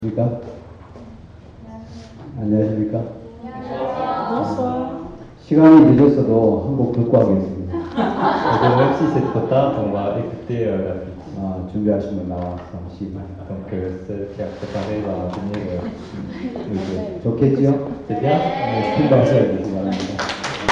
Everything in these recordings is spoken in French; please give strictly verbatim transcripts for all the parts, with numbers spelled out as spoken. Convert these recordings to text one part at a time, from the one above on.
안녕하십니까? 안녕하십니까? Bonsoir. 시간이 늦었어도 한 곡 듣고 하겠습니다. Donc, même si c'est trop tard, on va écouter euh, la suite. 아, 준비하신 분 나와서 시간. Donc, euh, celle qui a préparé va venir euh, nous jouer. 좋겠지요? C'est bien? 네, 큰 박수 해주시기 바랍니다.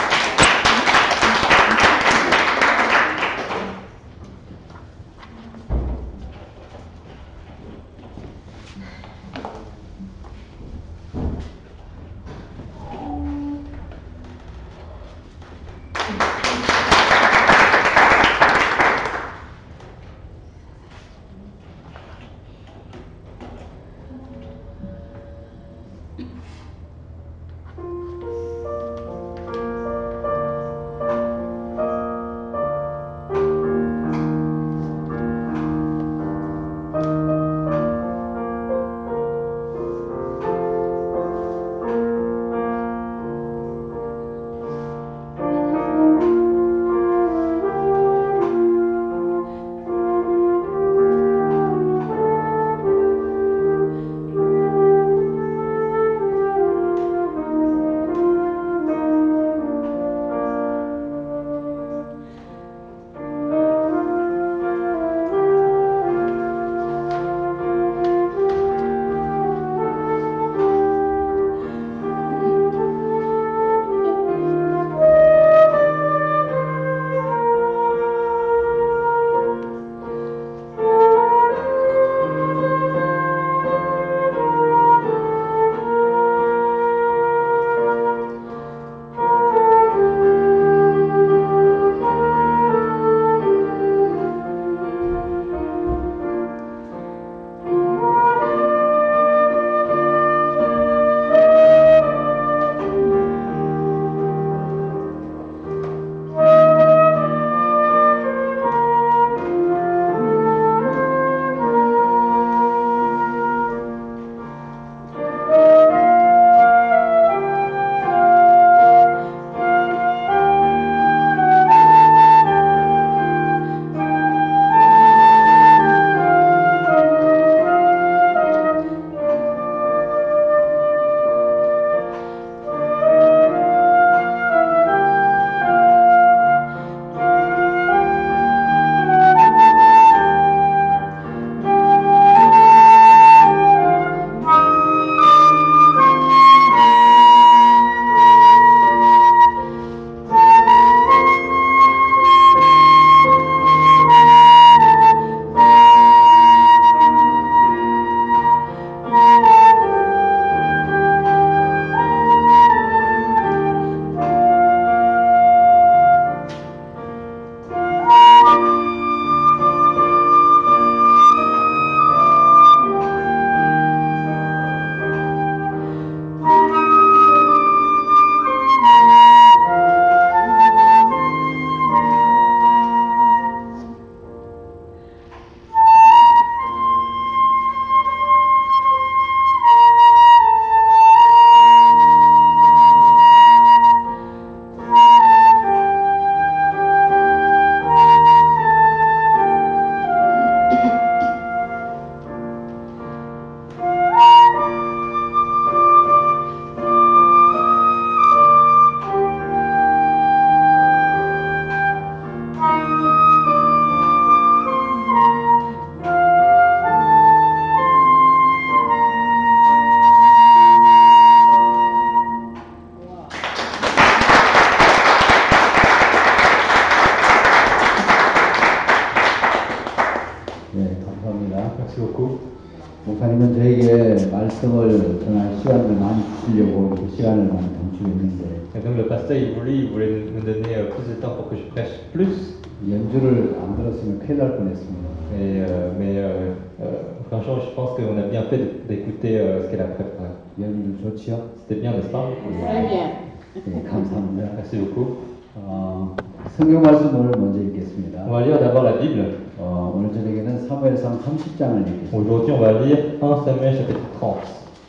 네, 감사합니다. Merci beaucoup. 목사님은 저에게 말씀을 전할 시간을 많이 주시려고 이렇게 시간을 많이 단축했는데 Et donc, le pasteur, il voulait, il voulait me donner euh, plus de temps pour que je prêche plus. 연주를 안 들었으면 큰일 날 뻔했습니다. Et, euh, mais euh, euh, franchement, je pense qu'on a bien fait de- d'écouter euh, ce qu'elle a préparé. 연주 좋지요? C'était bien, n'est-ce pas? Très bien. 네, 감사합니다. Merci beaucoup. 어, 성경 말씀을 먼저 읽겠습니다. On va lire d'abord la Bible. 어, 오늘 저녁에는 사무엘상 삼십 장을 읽겠습니다. Aujourd'hui, on va lire un Samuel chapitre trente.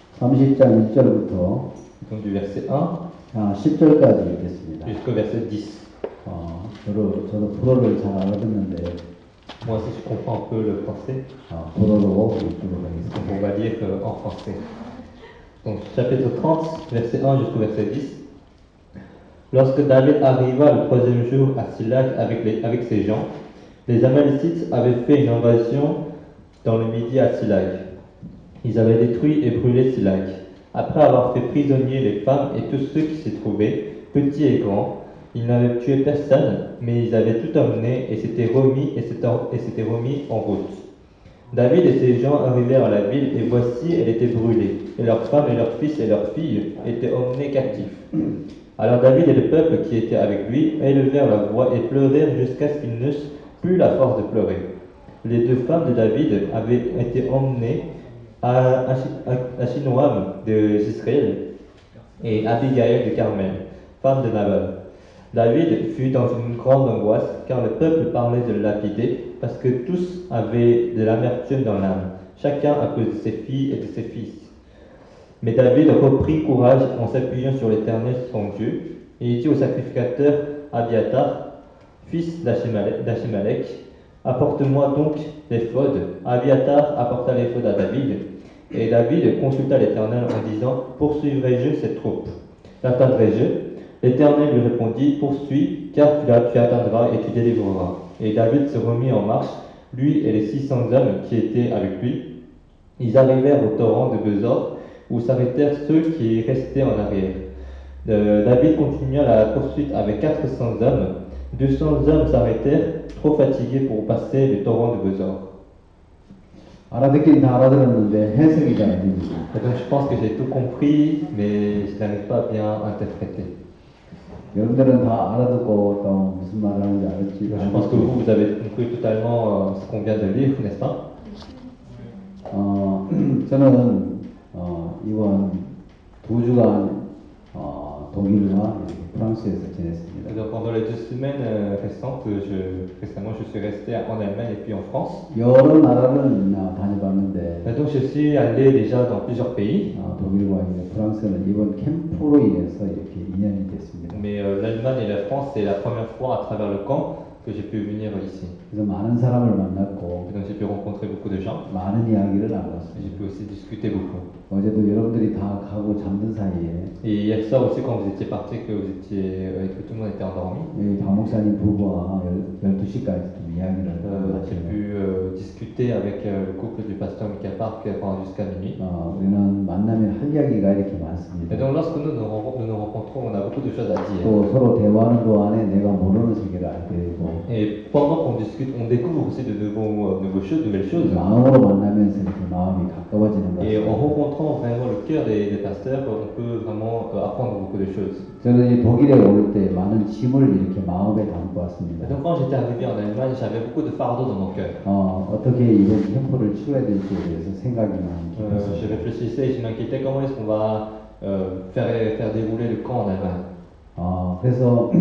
삼십 장 일 절부터 Donc du verset un 아, 십 절까지 읽겠습니다. jusqu'au verset dix. 어, 저도, 저도 불어를 잘 알아듣는데 Moi aussi, je comprends un peu le français. 어, 도로로 읽도록 하겠습니다. Donc, on va lire euh, en français. Donc, chapitre trente, verset un jusqu'au verset dix. Lorsque David arriva le troisième jour à Silag avec, les, avec ses gens, les Amalécites avaient fait une invasion dans le midi à Silag. Ils avaient détruit et brûlé Silag. Après avoir fait prisonniers les femmes et tous ceux qui s'y trouvaient, petits et grands, ils n'avaient tué personne, mais ils avaient tout emmené et s'étaient remis, et s'étaient, et s'étaient remis en route. David et ses gens arrivèrent à la ville, et voici, elle était brûlée, et leurs femmes et leurs fils et leurs filles étaient emmenés captifs. Alors David et le peuple qui était avec lui élevèrent la voix et pleurèrent jusqu'à ce qu'ils n'eussent plus la force de pleurer. Les deux femmes de David avaient été emmenées à Achinoam d'Israël et Abigail de Carmel, femme de Nabal. David fut dans une grande angoisse car le peuple parlait de le lapider parce que tous avaient de l'amertume dans l'âme, chacun à cause de ses filles et de ses fils. Mais David reprit courage en s'appuyant sur l'Éternel son Dieu, et il dit au sacrificateur Abiatar, fils d'Achimalek, apporte-moi donc l'éphod. Abiatar apporta l'éphod à David, et David consulta l'Éternel en disant, poursuivrai-je cette troupe? L'atteindrai-je? L'Éternel lui répondit, poursuis, car tu, la, tu atteindras et tu délivreras. Et David se remit en marche, lui et les six cents hommes qui étaient avec lui. Ils arrivèrent au torrent de Besor, où s'arrêtèrent ceux qui restaient en arrière. Euh, David continua la poursuite avec quatre cents hommes. deux cents hommes s'arrêtèrent, trop fatigués pour passer le torrent de Besor. 알아듣긴 다 알아들었는데 해석이 잘 안 됩니다. Et donc je pense que j'ai tout compris, mais je n'arrive pas à bien interpréter. 여러분들은 다 알아듣고 또 무슨 말을 하는지 알았지? Je pense que vous, vous avez compris totalement euh, ce qu'on vient de lire, n'est-ce pas? 어, 저는 어, 이번 두 주간 어, 독일과 프랑스에서 지냈습니다. Et donc pendant les deux semaines euh, récentes, je, récemment je suis resté en Allemagne et puis en France. 여러 나라를 나 다녀봤는데 Et donc je suis allé déjà dans plusieurs pays. 어, 독일과 이제 프랑스는 이번 캠프로 인해서 이렇게 인연이 됐습니다. Mais euh, l'Allemagne et la France, c'est la première fois à travers le camp que j'ai pu venir ici. 그래서 많은 사람을 만났고 Et donc j'ai pu rencontrer beaucoup de gens. 많은 이야기를 Et 나눴습니다. j'ai pu aussi discuter beaucoup. 어제도 여러분들이 다 가고 잠든 사이에 Et hier soir aussi, quand vous étiez partis, que vous étiez, euh, et que tout le monde était endormi, 여기 박 목사님 부부와 열두 시까지 좀 이야기를 euh, j'ai 하시고 pu euh, discuter avec euh, le couple du pasteur Michael Park pendant jusqu'à minuit. 어, 우리는 만나면 할 이야기가 이렇게 많습니다. Et donc lorsque nous nous, rencontrons, nous nous rencontrons, on a beaucoup de choses à dire. 또 서로 대화하는 동안에 내가 모르는 세계를 알게 되고 Et pendant qu'on discute, on découvre aussi de nouveaux, euh, nouveaux choses, de nouvelles choses. 마음으로 만나면서 이렇게 마음이 가까워지는 것 Et en 같습니다. rencontrant vraiment le cœur des, des pasteurs, on peut vraiment euh, apprendre beaucoup de choses. 저는 이 독일에 올 때 많은 짐을 이렇게 마음에 담고 Et 왔습니다. donc quand j'étais arrivé en Allemagne, j'avais beaucoup de fardeaux dans mon cœur. 어, 어떻게 이번 캠프를 치러야 될지에 대해서 생각이 많이 Euh, je 깊었습니다. réfléchissais et je m'inquiétais comment est-ce qu'on va euh, faire, faire dérouler le camp en Allemagne. 어, 그래서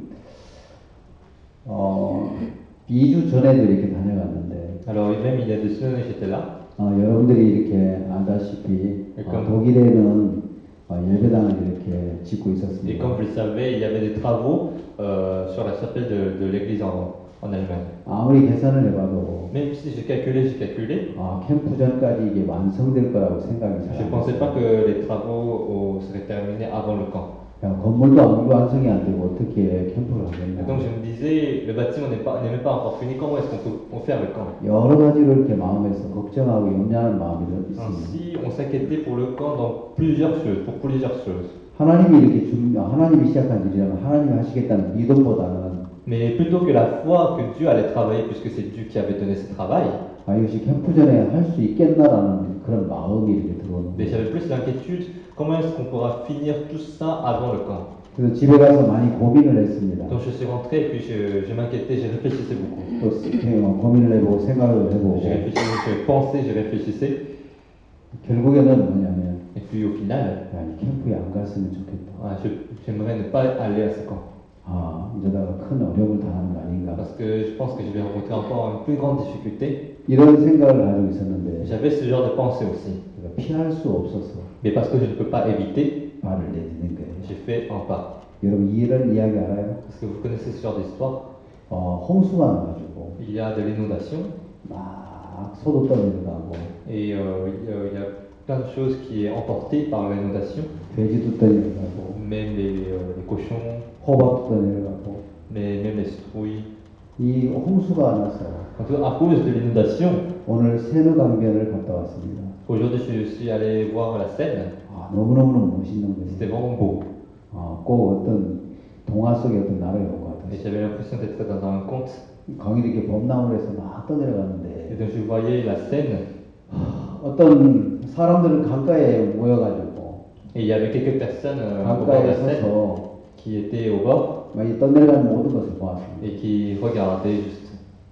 어, 이 주 전에도 이렇게 다녀갔는데 Alors même il y a deux semaines, j'étais là. 어, 여러분들이 이렇게 알다시피 어, 그럼- 독일에는 어, 예배당을 이렇게 짓고 Et 있었습니다. comme vous le savez, il y avait des travaux euh, sur la chapelle de, de l'église en, en Allemagne. 아무리 계산을 해봐도 Même si j'ai calculé, j'ai calculé, 아, 캠프 전까지 이게 완성될 거라고 생각이 je 잘 ne 안 pensais pas 됐어요. que les travaux oh, seraient terminés avant le camp. 야, 건물도 아무리 완성이 안 되고 어떻게 캠프를 Et donc je 하겠냐. me disais, le bâtiment n'est pas, n'est même pas encore fini, comment est-ce qu'on peut on faire le camp? 여러 가지로 이렇게 마음에서 걱정하고 염려하는 마음이 있습니다. Ainsi, on s'inquiétait pour le camp dans plusieurs choses, pour plusieurs choses. 하나님이 이렇게 준, 하나님이 시작한 일이라면 하나님이 하시겠다는 믿음보다는 Mais plutôt que la foi que Dieu allait travailler, puisque c'est Dieu qui avait donné ce travail, 아, 이것이 캠프 전에 할 수 있겠나라는 그런 마음이 이렇게 mais 들어오는데 j'avais plus l'inquiétude, comment est-ce qu'on pourra finir tout ça avant le camp? 그래서 집에 가서 많이 고민을 했습니다. Donc je suis rentré et puis je, je m'inquiétais, j'ai réfléchissais beaucoup. 또 어, 고민을 해보고 생각을 해보고 J'ai réfléchi, je pensais, je réfléchissais, 결국에는 뭐냐면 et puis au final, 야, 이 캠프에 안 갔으면 좋겠다. ah, je- j'aimerais ne pas aller à ce camp. 아, 이러다가 큰 어려움을 당하는 거 아닌가. Parce que je pense que je vais rencontrer encore une plus grande difficulté. 이런 생각을 가지고 있었는데 J'avais ce genre de pensée aussi. 제가 피할 수 없어서 Mais parce que je ne peux pas éviter, 말을 내딛는 거예요. j'ai fait un pas. 여러분 이런 이야기 알아요? Parce que vous connaissez ce genre d'histoire. 어, 홍수가 나가지고 il y a de l'inondation 막 소도 떠내려가고 et euh, il y a- il y a plein de choses qui est emportée par l'inondation, 돼지도 떠내려가고 même les, euh, les cochons, 호박도 떠내려가고 mais même les citrouilles. 이 홍수가 나서 En tout cas, à cause de l'inondation, 오늘 세느강변을 갔다 왔습니다. aujourd'hui je suis allé voir la Seine, 아, 너무너무 멋있는 c'était 거예요. vraiment beau. 아, 꼭 어떤 동화 속의 어떤 나라에 온 것 Et 같아요. j'avais l'impression d'être dans un conte. 강이 이렇게 봄나무를 해서 막 Et 떠내려가는데 donc je voyais la Seine, 어떤 사람들은 강가에 모여가지고 et il y avait quelques personnes euh, au bord de 강가에 la Seine 서서 qui étaient au bord 막 이 떠내려가는 모든 것을 보았습니다. et qui regardaient juste.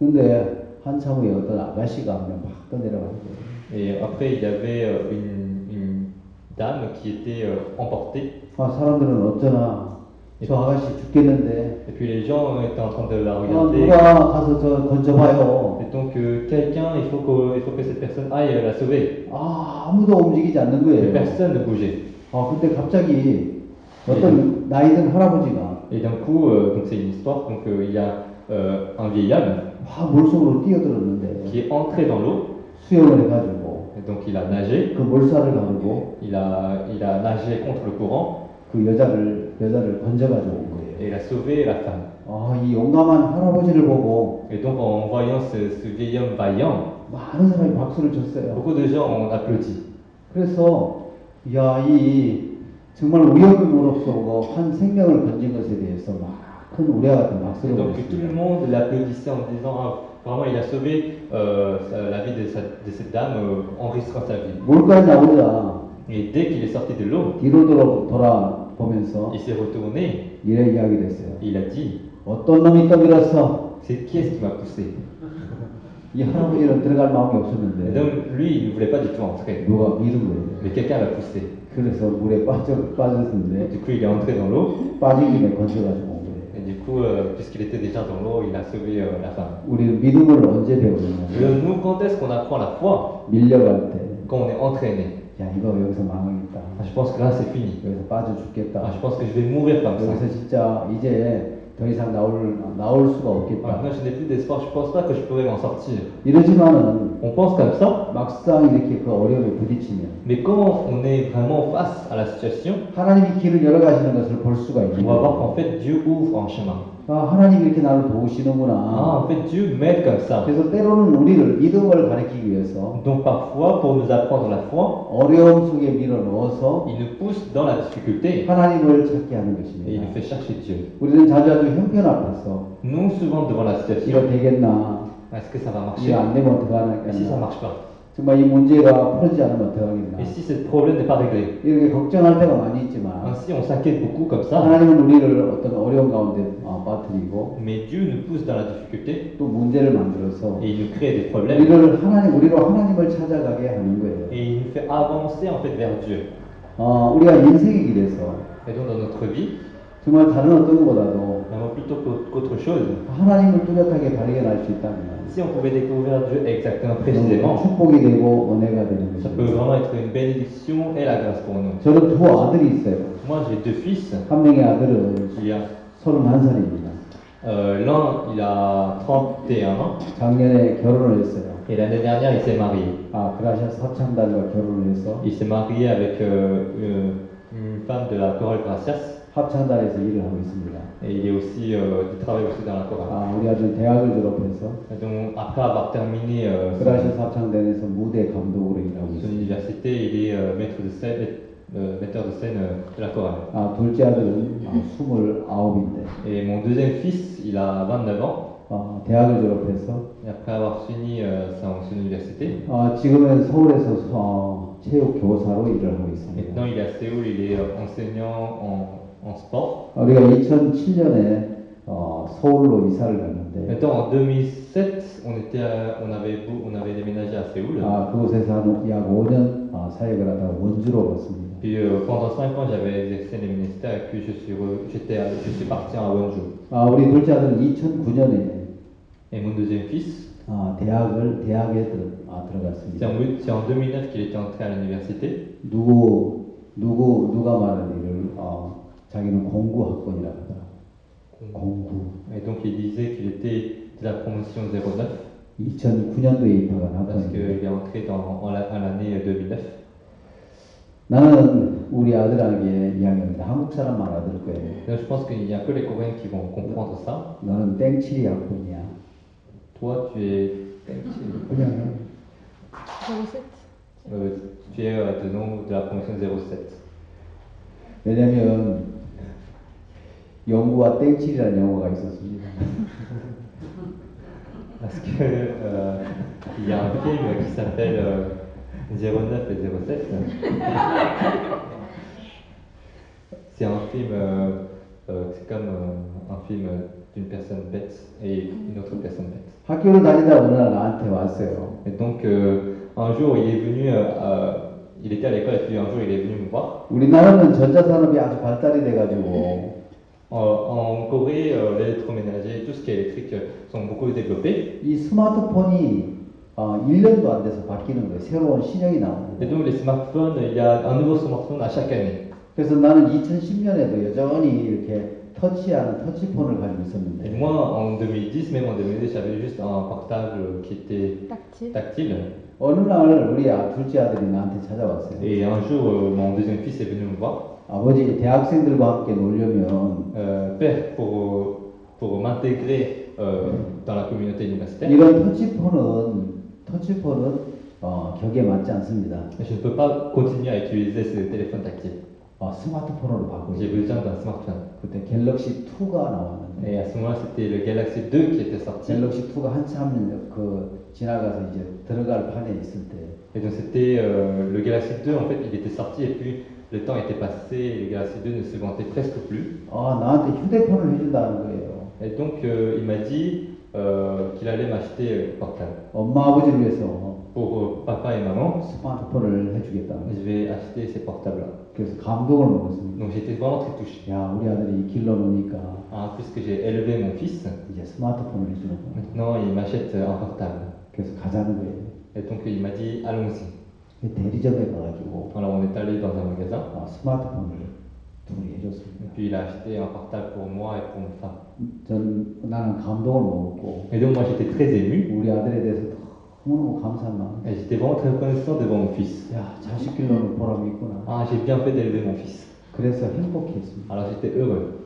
근데 한참 후에 어떤 아가씨가 한 명 막 떠내려가는데 Et après, il y avait euh, une, une dame qui était euh, emportée. 아, 사람들은 어쩌나 저 아가씨 죽겠는데 Et puis les gens euh, étaient en train de la 아, regarder. 누가 가서 저 건져봐요. Et donc, euh, quelqu'un, il faut, que, il faut que cette personne aille euh, la sauver. 아, 아무도 움직이지 않는 Mais 거예요. personne ne bougeait. 아, 근데 갑자기 어떤 나이든 할아버지가 Et d'un coup, euh, donc c'est une histoire, donc euh, il y a euh, un vieil homme 막 물속으로 뛰어들었는데 qui est entré dans l'eau. 수영을 해가지고 Et donc il a nagé. 그 물살을 가르고 Il a, il a nagé contre le courant 그 여자를 여자를 건져가지고 온 거예요. et il a sauvé la femme. 아, 이 용감한 할아버지를 보고 Et donc en voyant ce, ce vieil homme vaillant, 많은 사람이 박수를 쳤어요. beaucoup de gens ont applaudi. 그래서 야, 이 정말 위험이 무릅쓰고 한 생명을 건진 것에 대해서 막 큰 우려 같은 Et 박수를 donc tout le 보냈습니다. monde l'applaudissait en disant ah, vraiment il a sauvé euh, sa- la vie de, sa- de cette dame euh, en risquant sa vie. 물가에 나오자 Et dès qu'il est sorti de l'eau, 뒤로 돌아, 돌아보면서 il s'est retourné 이래 이야기를 했어요. et il a dit 어떤 놈이 떠밀었어? c'est qui est-ce qui m'a poussé? 이 할아버지는 들어갈 마음이 Et 없었는데 donc lui il ne voulait pas du tout entrer, 누가 믿은 거예요. mais quelqu'un l'a poussé. 그래서 물에 빠져, Et 빠졌는데 du coup il est entré dans l'eau 빠진 김에 건져가지고 온 거예요. et du coup euh, puisqu'il était déjà dans l'eau, il a sauvé euh, la femme. 우리는 믿음을 언제 Et 배우느냐? nous quand est-ce qu'on apprend la foi? 밀려갈 때, Quand on est entraîné. 야, 이거 여기서 망하겠다. Ah, je pense que là c'est fini. 여기서 빠져 Ah, 죽겠다. je pense que je vais mourir comme ça. 여기서 진짜 이제 더 이상 나올, 나올 수가 Ah, 없겠다. maintenant je n'ai plus d'espoir, je pense pas que je pourrais m'en sortir. 이러지만은 On pense comme ça, 막상 이렇게 그 어려움에 부딪히면 mais quand on est vraiment face à la situation, 하나님이 길을 열어가시는 것을 볼 수가 있는 on va voir 거예요. qu'en fait Dieu ouvre un chemin. 아, 하나님이 이렇게 나를 Ah, 도우시는구나. en fait Dieu m'aide comme ça. 그래서 때로는 우리를 믿음을 가르치기 위해서 Donc parfois, pour nous apprendre la foi, 어려움 속에 밀어 넣어서 il nous pousse dans la difficulté 하나님을 찾게 하는 et il 것입니다. nous fait chercher Dieu. 우리는 자주 아주 형편 앞에서 Nous, souvent devant la 이거 situation, 되겠나? est-ce que ça va marcher? 이거 안 되면 Et si ça 어떡하나? marche pas? 정말 이 문제가 풀리지 않으면 어떡하겠나? Et si ce problème n'est pas réglé? 이렇게 걱정할 때가 많이 있지만 Ainsi, on s'inquiète beaucoup comme ça, 하나님은 우리를 어떤 어려운 가운데 어, 빠뜨리고 mais Dieu nous pousse dans la difficulté 또 문제를 만들어서 et il nous crée des problèmes 우리를 하나님 우리로 하나님을 찾아가게 하는 거예요. et il nous fait avancer en fait vers Dieu. 어, 우리가 인생의 길에서 Et donc dans notre vie, 정말 다른 어떤 것보다도 vraiment plutôt qu'au- qu'autre chose, 하나님을 뚜렷하게 발견할 수 있다면 si on pouvait découvrir Dieu exactement 너무 précisément, 축복이 되고 은혜가 되는 ça peut 것입니다. vraiment être une bénédiction et la grâce pour nous. 저는 두 아들이 있어요. Moi j'ai deux fils, 한 명의 아들은 il y a 서른한 살입니다. euh, l'un il a trente et un ans 작년에 결혼을 했어요. et l'année dernière il s'est marié. 아, 그라시아 사창단과 결혼을 해서 Il s'est marié avec euh, une, une femme de la chorale Gracias 합창단에서 일을 하고 있습니다. et il est aussi, euh, il travaille aussi dans la chorale. 아, 우리 아들 대학을 졸업해서 Et donc après avoir terminé euh, 그라시아 son, 합창단에서 무대 감독으로 일하고 son 있습니다. université, il est euh, maître de scène, euh, metteur de scène euh, de la chorale. 아, 둘째 아들은 아, 스물아홉인데 Et mon deuxième fils, il a vingt-neuf ans. 아, 대학을 졸업해서 Et après avoir fini euh, son, son université, 아, 지금은 서울에서 어, 체육 교사로 일을 하고 있습니다. maintenant il est à Séoul, il est euh, enseignant en, en sport. 아, 우리가 이천칠 년에 어, 서울로 이사를 갔는데 Maintenant en deux mille sept, on, était à- on, avait, beau- on avait déménagé à Séoul. 아, 그곳에서 한 약 오 년 아, 사역을 하다가 원주로 갔습니다. Puis euh, pendant cinq ans, j'avais exercé les ministères et puis je suis, re- j'étais, à- je suis parti à Wonju. 아, 우리 둘째 아들은 이천구 년에 Et mon deuxième fils, 아, 대학을 대학에 들, 아, c'est 들어갔습니다. en, c'est en deux mille neuf qu'il était entré à l'université. 누구 누구 누가 말하기를 어, 자기는 공구학번이라고 하더라. 공구. Et donc il disait qu'il était de la promotion zéro neuf 이천구 년도에 입학한 parce 학번입니다. qu'il est entré dans, en la- à l'année deux mille neuf. 나는 우리 아들에게 이야기합니다. 한국 사람만 알아들 거예요. Donc, je pense qu'il n'y a que les Coréens qui vont comprendre ça. 너는 땡칠이 학번이야. Toi, tu es, 그냥 zéro sept. euh, tu es euh, de nom de la promotion zéro sept. 왜냐면 영구와 땡칠이라는 영화가 있었습니다. Parce que euh, il y a un film qui s'appelle euh, zéro neuf et zéro sept. C'est un film, euh, euh, c'est comme euh, un film d'une personne bête et une autre personne bête. 학교를 다니다 어느 날 나한테 왔어요. Et donc euh, un jour il est venu, euh, euh, il était à l'école et puis un jour il est venu me voir. 우리나라는 전자산업이 아주 발달이 돼가지고 En, en Corée, euh, l'électroménager, tout ce qui est électrique euh, sont beaucoup développés. 이 스마트폰이 어, 일 년도 안 돼서 바뀌는 거예요. 새로운 신형이 Et 나옵니다. donc les smartphones, il y a un nouveau smartphone à chaque année. 그래서 나는 이천십 년에도 여전히 이렇게 터치하는 터치폰을 가지고 Et 있었는데 moi, en deux mille dix, même en deux mille dix, j'avais juste un portable qui était Tactile. tactile. 어느 날 우리 아, 둘째 아들이 나한테 찾아왔어요. Et un jour, euh, mon deuxième fils est venu me voir. 아버지 대학생들과 함께 놀려면 Euh, père, pour, pour m'intégrer euh, dans la communauté universitaire, 이런 터치폰은 터치폰은 어, 격에 맞지 않습니다. je ne peux pas continuer à utiliser ce téléphone tactile. 어, 스마트폰으로 바꾸고 J'ai besoin d'un smartphone. 그때 갤럭시 투가 나왔는데 Et à ce moment-là, c'était le Galaxy deux qui était sorti. 갤럭시 투가 한참 그 지나가서 이제 들어갈 판에 있을 때 Et donc c'était euh, le Galaxy deux, en fait, il était sorti et puis le temps était passé et le Galaxy deux ne se vendait presque plus. 아, 나한테 휴대폰을 해준다는 거예요. Et donc euh, il m'a dit euh, qu'il allait m'acheter le portable. 엄마 아버지를 위해서 Pour euh, papa et maman, 스마트폰을 해주겠다는 거예요. je vais acheter ces portables-là. 그래서 감동을 먹었습니다. Donc j'étais vraiment très touché. 야, 우리 아들이 길러놓으니까 Ah, puisque j'ai élevé mon fils, 이제 스마트폰을 해주는 거예요. maintenant il m'achète un portable. 그래서 가자는 거예요. Et donc il m'a dit allons-y. 대리점에 가가지고 Alors on est allé dans un magasin. 아, 스마트폰을 둘이 해줬습니다. Et puis il a acheté un portable pour moi et pour ma femme. 전 나는 감동을 먹었고 Et donc moi j'étais très ému. 우리 아들에 대해서 너무너무 감사한 마음. Et j'étais vraiment très reconnaissant devant mon fils. 야, 자식 길러는 보람이 있구나. Ah, j'ai bien fait d'élever mon fils. 그래서 행복했습니다. Alors j'étais heureux.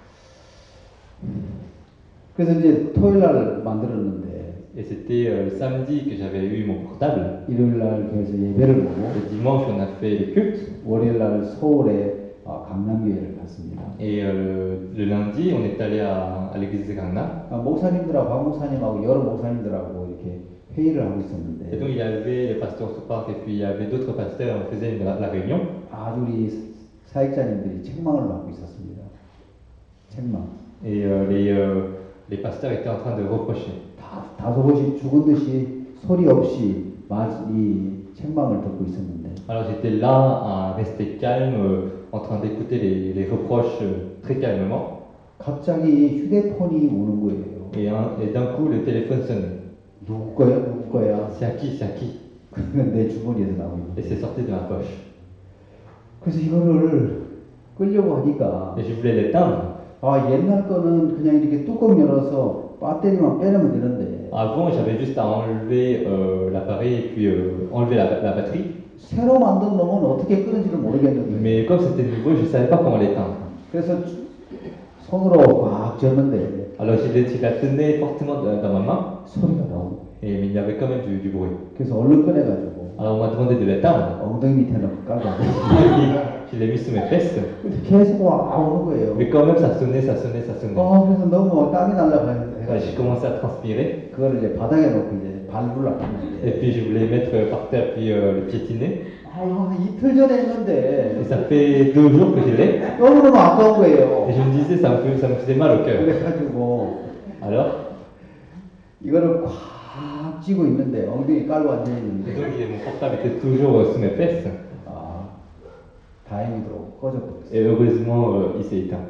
그래서 이제 토요일 날 만들었는데 Et c'était euh, le samedi que j'avais eu mon portable. 일요일 날 교회에서 예배를 보고 Le dimanche, on a fait le culte. 월요일 날 서울에 아, 강남교회를 갔습니다. Et euh, le lundi, on est allé à, à l'église de Gangnam. 아, 목사님들하고 박 목사님하고 여러 목사님들하고 이렇게 회의를 하고 Et donc 있었는데 il y avait le pasteur Sopark et puis il y avait d'autres pasteurs, on faisait une- la réunion. 아주 우리 사역자님들이 책망을 받고 있었습니다. 책망. Et euh, les, euh, les pasteurs étaient en train de reprocher. 다, 다소곳이 죽은 듯이 소리 없이 마- 이 책망을 듣고 있었는데 Alors j'étais là à rester calme, euh, en train d'écouter les, les reproches euh, très calmement. 갑자기 휴대폰이 오는 거예요. Et, un- et d'un coup, le téléphone sonnait. 누구 거야? 누구 거야? C'est à qui? C'est à qui? 그러면 내 주머니에서 나오고 Et c'est 있는데 sorti de ma poche. 그래서 이거를 끌려고 하니까 Et je voulais l'éteindre. 아 옛날 거는 그냥 이렇게 뚜껑 열어서 배터리만 빼내면 되는데 Avant, j'avais juste à enlever euh, l'appareil et puis euh, enlever la, la batterie. 새로 만든 놈은 어떻게 끄는지를 모르겠는데 Mais comme c'était nouveau, je ne savais pas comment l'éteindre. 그래서 주- 손으로 꽉 쥐었는데 Alors je, l'ai- je la tenais fortement dans dans ma main, 소리가 나오고 et, mais il y avait quand même du, du bruit. 그래서 얼른 꺼내가지고 Alors on m'a demandé de l'éteindre. 엉덩이 밑에 넣고 깔고 Je l'ai mis sous mes fesses. 계속 와 오는 거예요. Mais quand même, ça sonnait, ça sonnait, ça sonnait. 아 그래서 너무 땀이 날라고 Ouais, j'ai 해가지고 commencé à transpirer. 그거를 이제 바닥에 놓고 이제 발굴라 Et 했는데 puis je voulais mettre euh, par terre puis euh, le piétiner. 아 이틀 전에 Et 했는데 ça fait deux jours que je l'ai. 너무너무 아까운 거예요. Et je me disais, ça me, fait- ça me faisait mal au cœur. 그래가지고 Alors, 이거를 꽉 쥐고 있는데 엉덩이 깔고 앉아 et 있는데 donc mon portable était toujours euh, sous mes fesses. 아 다행히도 꺼져버렸어요. Et heureusement, euh, il s'est éteint.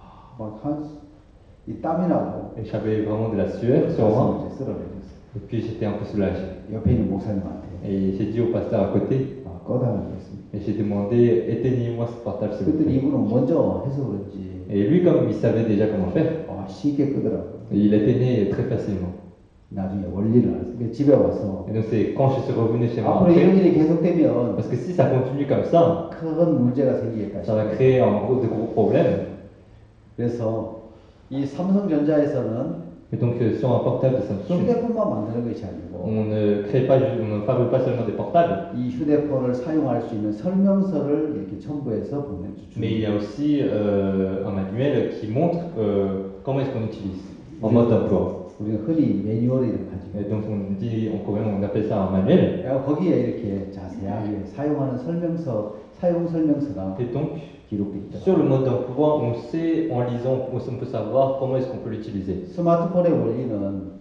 막한이 땀이 나고 Et j'avais vraiment de la sueur sur moi. 가슴을 이제 쓸어내렸어요. Et puis j'étais un peu soulagé. 옆에 있는 목사님한테 Et j'ai dit au pasteur à côté, 아, 꺼달라고 했습니다. et j'ai demandé, éteignez-moi ce portable s'il vous 그랬더니 plaît. 이분은 먼저 해서 그런지 Et lui, comme il savait déjà comment faire, 아, 쉽게 끄더라고요. Et il était né très facilement. 나중에 원리를 알았어요. 집에 와서 Et donc c'est quand je suis revenu chez moi 앞으로 이런 après, 일이 계속되면 parce que si ça continue comme ça, 큰 문제가 생기겠다 ça va 싶어요. créer en gros de gros problèmes. 그래서 이 삼성전자에서는 Et donc euh, sur un portable de Samsung, 휴대폰만 만드는 것이 아니고 on ne crée pas, ju- on ne fabrique pas seulement des portables, 이 휴대폰을 사용할 수 있는 설명서를 이렇게 첨부해서 보내주죠. mais il y a aussi euh, un manuel qui montre euh, comment est-ce qu'on utilise en mode d'emploi. 우리가 흔히 매뉴얼이라고 하죠. Et donc on dit en coréen, on appelle ça un manuel. 그러니까 거기에 이렇게 자세하게 사용하는 설명서, 사용 설명서가 Et donc 기록돼 있다. sur le mode d'emploi, on sait en lisant, on peut savoir comment est-ce qu'on peut l'utiliser. 스마트폰의 원리는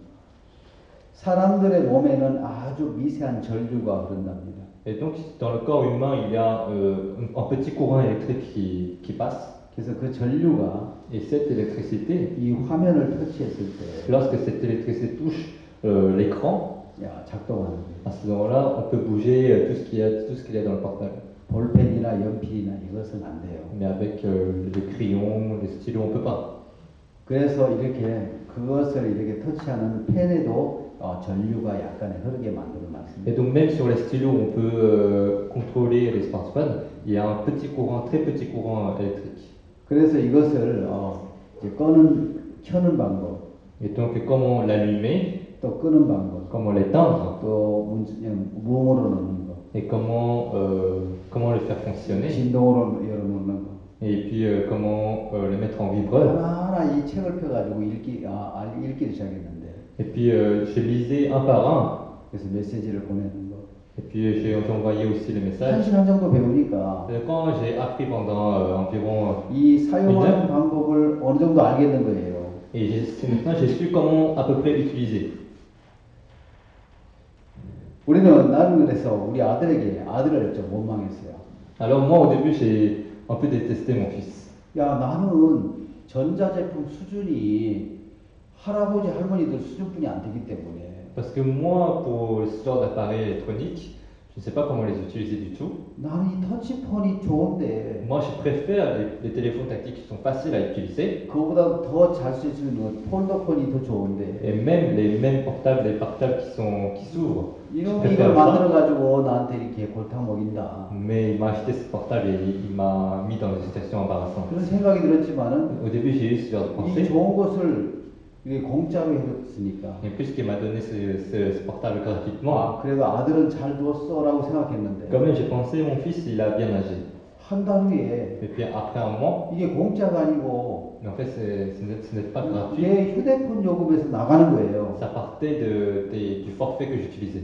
사람들의 몸에는 아주 미세한 전류가 흐른답니다. Et donc dans le corps humain, il y a euh, un petit courant électrique qui, qui passe. 그래서 그 전류가 Et cette électricité, 이 화면을 터치했을 때 lorsque cette électricité touche euh, l'écran, 야, 작동하는 거예요. à ce moment-là, on peut bouger euh, tout ce qu'il y a, tout ce qu'il y a dans le portable. 볼펜이나 연필이나 이것은 안 돼요. Mais avec euh, le crayon, les stylos, on peut pas. 그래서 이렇게 그것을 이렇게 터치하는 펜에도 어, 전류가 약간의 흐르게 만들어 Et 놨습니다. donc même sur les stylos, on peut euh, contrôler les smartphones. Il y a un petit courant, très petit courant euh, électrique. 그래서 이것을 어, 이제 꺼는 켜는 방법, Et donc comment l'allumer, 또 끄는 방법, comment l'éteindre, 또 문, 무음으로 넣는 거, et comment, euh, comment le faire fonctionner. 진동으로 열어놓는 거. Et puis euh, comment euh, le mettre en vibreur. 하나하나 이 책을 펴가지고 읽기, 아, 아, 읽기를 시작했는데 Et puis euh, je lisais un par un. 그래서 메시지를 보내는 거. Et puis euh, j'ai j'ai envoyé aussi les 한 messages. 시간 정도 배우니까 Et quand j'ai appris pendant euh, environ... 이 사용하는 방법을 어느 정도 알겠는 거예요. Et j'ai- c'est maintenant j'ai su comment à peu près utiliser. 우리는 나는 그래서 우리 아들에게 아들을 좀 원망했어요. Alors moi au début j'ai un peu détesté mon fils. 야, 나는 전자제품 수준이 할아버지 할머니들 수준뿐이 안 되기 때문에 Parce que moi pour ce genre d'appareil électronique, je ne sais pas comment les utiliser du tout. 나는 이 터치폰이 좋은데 Moi je préfère les, les téléphones tactiles qui sont faciles à utiliser. 그거보다 더 잘 쓸 수 있는 폴더폰이 더 좋은데 Et même les mêmes portables, les portables qui sont qui s'ouvrent. Je 이놈이 préfère 이걸 ça. 만들어 가지고 나한테 이렇게 골탕 먹인다. Mais il m'a acheté ce portable et il m'a mis dans une situation embarrassante. 그런 생각이 들었지만은 Au début j'ai eu ce genre de 이 pensée. 좋은 것을 이게 공짜로 해줬으니까 Et puisqu'il m'a donné ce, ce- ce portable gratuitement, 아, 그래도 아들은 잘 두었어라고 생각했는데 quand même j'ai pensé mon fils il a bien agi. 한 달 후에 Et puis après un mois, 이게 공짜가 아니고 mais en fait c'est- ce n'est ce n'est pas gratuit. 내 휴대폰 요금에서 나가는 거예요. Ça partait de, des- du forfait que j'utilisais.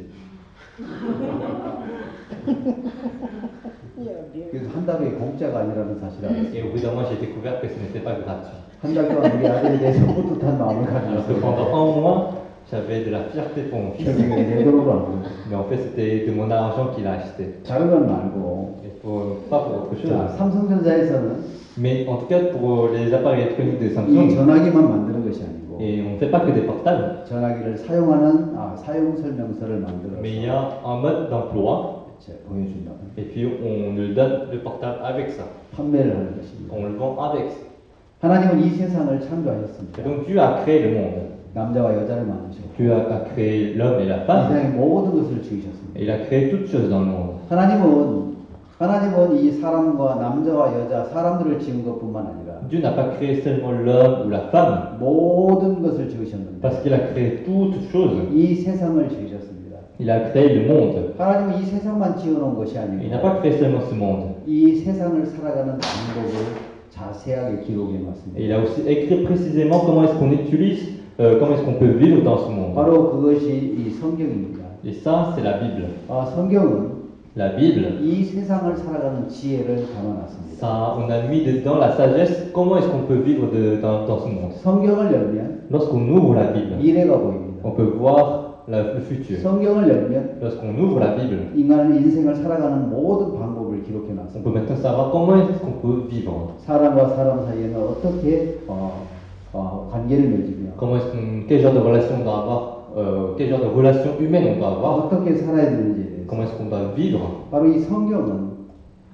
그래서 한 달 후에 공짜가 아니라는 사실을 알았어요. Et au bout d'un mois j'ai découvert que ce n'était pas gratuit. 한 달 동안 우리 아들에 대해서 뿌듯한 마음을 Alors que 가지고 pendant un mois, j'avais de la fierté pour mon fils. 결국에 내 돈으로 안 거예요. Mais en fait c'était de mon argent qu'il a acheté. 다른 건 말고 Et pour, pas pour autre chose. 자, 삼성전자에서는 Mais en tout cas pour les appareils électroniques de 이 Samsung, 전화기만 만드는 것이 아니고 et on ne fait pas que des portables, 전화기를 사용하는 아, 사용 설명서를 만들어서 mais il y a un mode d'emploi. 이제 보여준다면 Et puis on nous donne le portable avec ça. 판매를 하는 것입니다. On le vend avec ça. 하나님은 이 세상을 Et 창조하셨습니다. donc Dieu a créé le monde. 남자와 여자를 만드셨고 Dieu a, a créé l'homme et la 이 femme. 세상의 모든 것을 지으셨습니다. Et il a créé toutes choses dans le monde. 하나님은 하나님은 이 사람과 남자와 여자 사람들을 지은 것뿐만 아니라 Dieu n'a pas créé seulement l'homme ou la femme, 모든 것을 지으셨는데 parce qu'il a créé toutes choses. 이 세상을 지으셨습니다. Il a créé le monde. 하나님은 이 세상만 지어놓은 것이 Il n'a 아니고 pas créé seulement ce monde. 이 세상을 살아가는 방법을 자세하게 기록해 Et 놨습니다. il a aussi écrit précisément comment est-ce qu'on utilise, euh, comment est-ce qu'on peut vivre dans ce monde. 바로 그것이 이 성경입니다. Et ça, c'est la Bible. 아, 성경은 La Bible, 이 세상을 살아가는 지혜를 담아놨습니다. ça, on a mis dedans la sagesse, comment est-ce qu'on peut vivre de- dans, dans ce monde. 성경을 열면 Lorsqu'on ouvre la Bible, 미래가 보입니다. on peut voir la- le futur. 성경을 열면 Lorsqu'on ouvre la Bible, 인간의 인생을 살아가는 모든 방법을 기록해 on 놨습니다. peut maintenant savoir comment est-ce qu'on peut vivre. 사람과 사람 사이에는 어떻게 어, 어, 관계를 맺으며 Comment est-ce qu'on, quel genre de relation on doit avoir, euh, quel genre de relation humaine on doit avoir, 어떻게 살아야 되는지에 대해서 comment est-ce qu'on doit vivre. 바로 이 성경은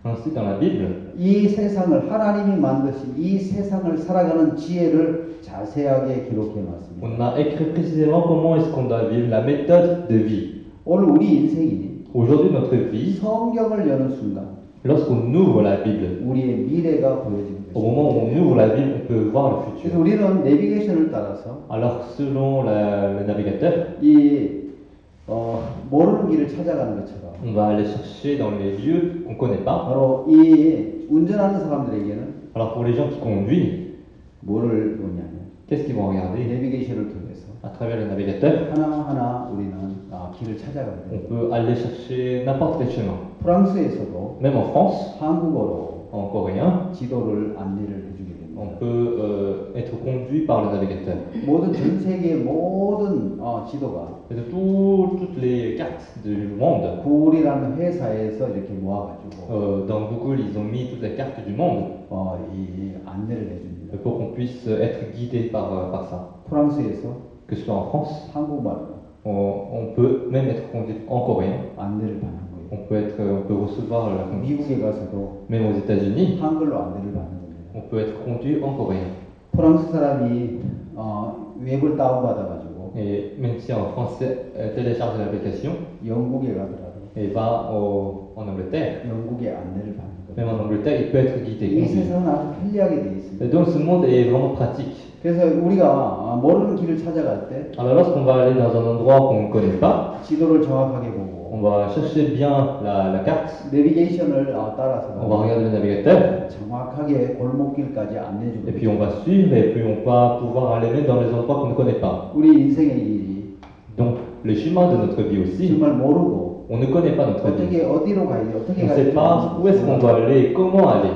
Ainsi, dans la Bible, 이 세상을 하나님이 만드신 이 세상을 살아가는 지혜를 자세하게 기록해 놨습니다. on a écrit précisément comment est-ce qu'on doit vivre, la méthode de vie. 오늘 우리 인생이 Aujourd'hui, notre vie, 성경을 여는 순간 lorsqu'on ouvre la Bible, 우리의 미래가 보여지는 au 것입니다. moment où on ouvre la Bible, on peut voir le 그래서 futur. 우리는 내비게이션을 따라서 Alors, selon la- le navigateur, 이 어, 모르는 길을 찾아가는 것처럼 on va aller chercher dans les lieux qu'on ne connaît pas. 바로 이 운전하는 사람들에게는 Alors, pour les gens qui conduisent, 뭐를 보냐면 qu'est-ce qu'ils vont regarder? 내비게이션을 통해서 À travers le navigateur, 하나하나 우리는 아, 길을 찾아가야 on 돼요. peut aller chercher n'importe quel chemin. 프랑스에서도 Même en France, 한국어로 en coréen, 지도를 안내를 해주게 on 됩니다. peut euh, être conduit par le navigateur. 모든 전 세계의 모든 어, 지도가 Et de tout- toutes les cartes du monde, 구글이라는 회사에서 이렇게 모아가지고 euh, dans Google, ils ont mis toutes les cartes du monde 어, 이 안내를 해줍니다. pour qu'on puisse être guidé par, euh, par ça. 프랑스에서 Que ce soit en France, 한국말로 on, on peut même être conduit en coréen. 안내를 받는 거예요. On peut, être, on peut recevoir la conduite. 미국에 가서도 Même aux États-Unis, 한글로 안내를 받는 겁니다. on peut être conduit en coréen. 프랑스 사람이 어, 웹을 다운받아가지고 Et même si en français euh, télécharge l'application 영국에 가더라도 et va au- en Angleterre, 영국의 안내를 받는 même 겁니다. en Angleterre, il peut être guidé. 이 conduit. 세상은 아주 편리하게 되어 있습니다. Et donc ce monde est vraiment pratique. 그래서 우리가 어, 모르는 길을 찾아갈 때 Alors lorsqu'on va aller dans un endroit qu'on ne connaît pas, 지도를 정확하게 보고 on va chercher bien la, la carte, 내비게이션을 어, on va 따라서 regarder le navigateur, 정확하게 골목길까지 안내해 et 줍니다. puis on va suivre, et puis on va pouvoir aller même dans les endroits qu'on ne connaît pas. 우리 인생의 일이 Donc le chemin de notre vie aussi, 정말 모르고 on ne connaît pas notre vie. 어떻게 어디로 가야 돼, 어떻게 On ne 가야 sait 돼. pas où est-ce qu'on doit aller et comment aller.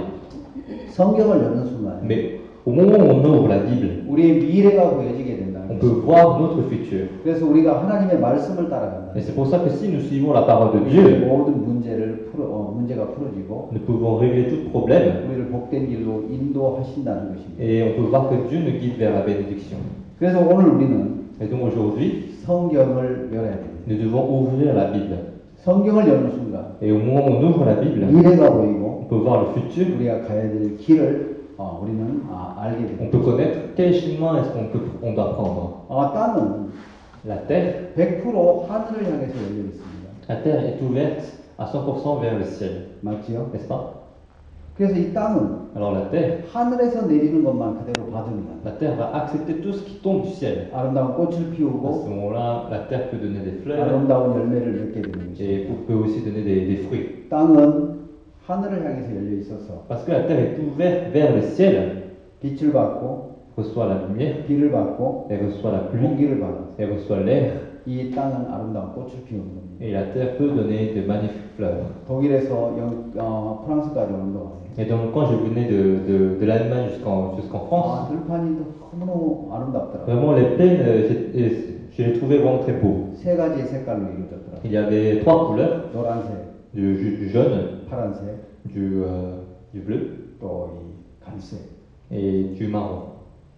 성경을 여는 순간 Mais au moment où on ouvre la Bible, 우리의 미래가 보여지게 된다. on peut voir notre futur. 그래서 우리가 하나님의 말씀을 따라간다. Et c'est pour ça que si nous suivons la parole de 우리의 Dieu, 모든 문제를 풀어 어, 문제가 풀어지고 nous pouvons régler tout problème 우리를 복된 길로 인도하신다는 것입니다. et on peut voir que Dieu nous guide vers la bénédiction. 그래서 오늘 우리는 Et donc aujourd'hui, 성경을 열어야 됩니다. nous devons ouvrir la Bible. 성경을 여는 순간 Et au moment où on ouvre la Bible, 미래가 보이고 on peut voir le futur, 우리가 가야 될 길을 어, 우리는 아, 알게 on 됩니다. peut connaître quel chemin est-ce qu'on peut, on doit prendre. 아, 땅은 La terre, 백 퍼센트 하늘을 향해서 열려 있습니다. la terre est ouverte à cent pour cent vers le ciel, 맞지요? n'est-ce pas? 그래서 이 땅은 Alors la terre, 하늘에서 내리는 것만 그대로 받으면 la terre va accepter tout ce qui tombe du ciel. 아름다운 꽃을 À ce 피우고 moment-là, la terre peut donner des fleurs 아름다운 열매를 맺게 되는 것입니다. et peut aussi donner des, des fruits. 땅은 하늘을 향해서 열려 있어서 Parce que la terre est ouverte vers le ciel, 빛을 받고 reçoit la lumière, 비를 받고 elle reçoit la pluie, 공기를 받아서 elle reçoit l'air, 이 땅은 아름다운 꽃을 피우는 겁니다. et la terre peut donner de magnifiques fleurs. 독일에서 영, 어, 프랑스까지 온 동안 Et donc quand je venais de, de, de l'Allemagne jusqu'en jusqu'en 아, France, 들판이 너무너무 아름답더라고요. vraiment les plaines, euh, j'ai- euh, je les trouvais vraiment très beaux. 세 가지의 색깔로 이루어졌더라고요. Il y avait trois couleurs, 노란색, du, du- du jaune, 파란색, du, euh, du bleu 또 이 갈색. et du marron.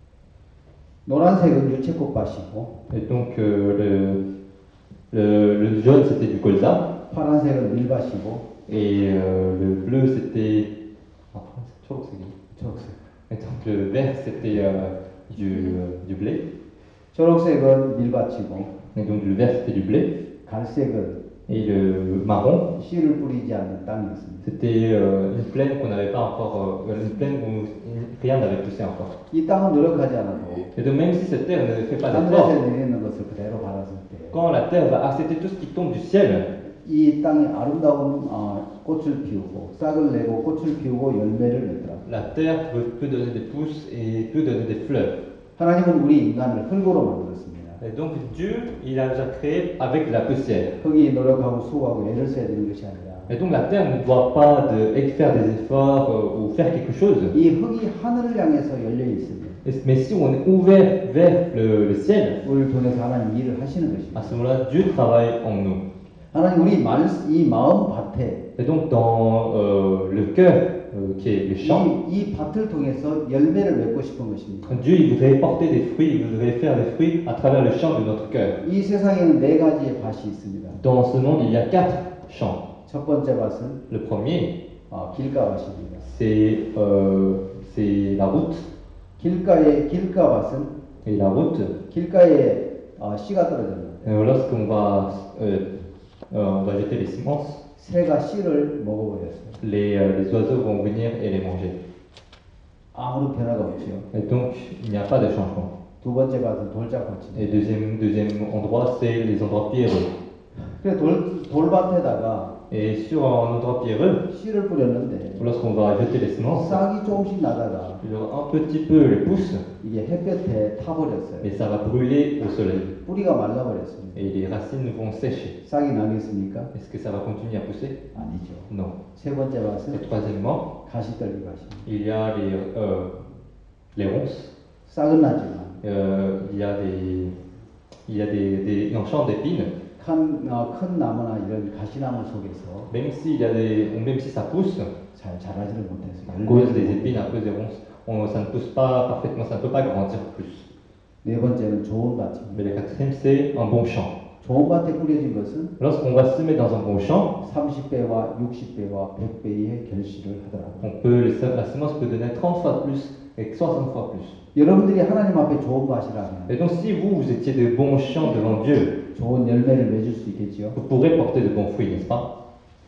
노란색은 유채꽃밭이고 Et donc euh, le, le, le jaune c'était du colza 파란색은 밀밭이고 et euh, le bleu c'était en France, 초록색이. 초록색. Et donc le vert c'était euh, du, euh, du blé 초록색은 밀밭이고 et donc le vert c'était du blé 갈색은 et le marron 씨를 뿌리지 않는 땅이었습니다. c'était euh, une plaine qu'on n'avait pas encore, euh, une plaine où rien n'avait poussé encore. 이 땅은 노력하지 않아도 Et donc même si cette terre ne fait pas d'effort, 하늘에서 내리는 것을 그대로 받았을 때 quand la terre va accepter tout ce qui tombe du ciel, 이 땅이 아름다운 어, 꽃을 피우고 싹을 내고 꽃을 피우고 열매를 맺더라. la terre peut, peut donner des pousses et peut donner des fleurs. 하나님은 우리 인간을 흙으로 만들었습니다. Et donc Dieu, il a déjà créé avec de la poussière. 흙이 노력하고 수고하고 애를 써야 되는 것이 아니라 Et donc la terre ne doit pas de, faire des efforts euh, ou faire quelque chose. 이 흙이 하늘을 향해서 열려 있으면 Et- Mais si on est ouvert vers le, le ciel, 우리를 통해서 하나님 일을 하시는 à 것입니다. ce moment-là, Dieu travaille en nous. 하나님 우리 말, 이 마음 밭에 Et donc dans euh, le cœur, euh, qui est le champ, 이, 이 밭을 통해서 열매를 맺고 싶은 것입니다. Dieu il voudrait porter des fruits, il voudrait faire des fruits à travers le champ de notre cœur. 이 세상에는 네 가지의 밭이 있습니다. Dans ce monde, il y a quatre champs. 첫 번째 밭은 Le premier, 어, 길가밭입니다. c'est euh, c'est la route. 길가의 길가밭은 Et la route, 길가에 어, 씨가 떨어집니다. euh, lorsqu'on va, euh, euh, on va jeter les semences, 새가 씨를 먹어버렸어요. les, euh, les oiseaux vont venir et les manger. 아무런 변화가 없지요. Et donc, il n'y a pas de changement. 두 번째 밭은 돌짝밭입니다. Et deuxième, deuxième endroit, c'est les endroits pierreux. 그래 돌 돌밭에다가 Et sur un endroit pierreux, 씨를 뿌렸는데 lorsqu'on va jeter les semences, 싹이 조금씩 나다가 il y aura un petit peu les pousses, 이게 햇볕에 타버렸어요. mais ça va brûler au soleil. 뿌리가 말라버렸습니다. Et les racines vont sécher. 싹이 나겠습니까? Est-ce que ça va continuer à pousser? 아니죠. Non. 세 번째 Et 밭은 troisièmement, 가시떨기 밭입니다. il y a les, euh, les ronces. 싹은 나지만 Euh, il y a des, il y a des, des un champ d'épines. 큰, 어, 큰 나무나 이런 가시나무 속에서 Même s'il y a des, ou même si ça pousse, 잘 자라지를 못해서 à cause des épines, à cause des ronces, on- ça ne pousse pas parfaitement, ça ne peut pas grandir plus. 네 번째는 좋은 Mais 밭입니다. le quatrième, c'est un bon champ. 좋은 밭에 뿌려진 것은 Lorsqu'on va semer dans un bon champ, 삼십 배와 육십 배와 백 배의 결실을 하더라고요. on peut, le se- la semence peut donner trente fois plus et soixante fois plus. 여러분들이 하나님 앞에 좋은 밭이라면 Et donc si vous, vous étiez de bons champs devant Dieu, 좋은 열매를 맺을 수 있겠지요. vous pourrez porter de bons fruits, n'est-ce pas?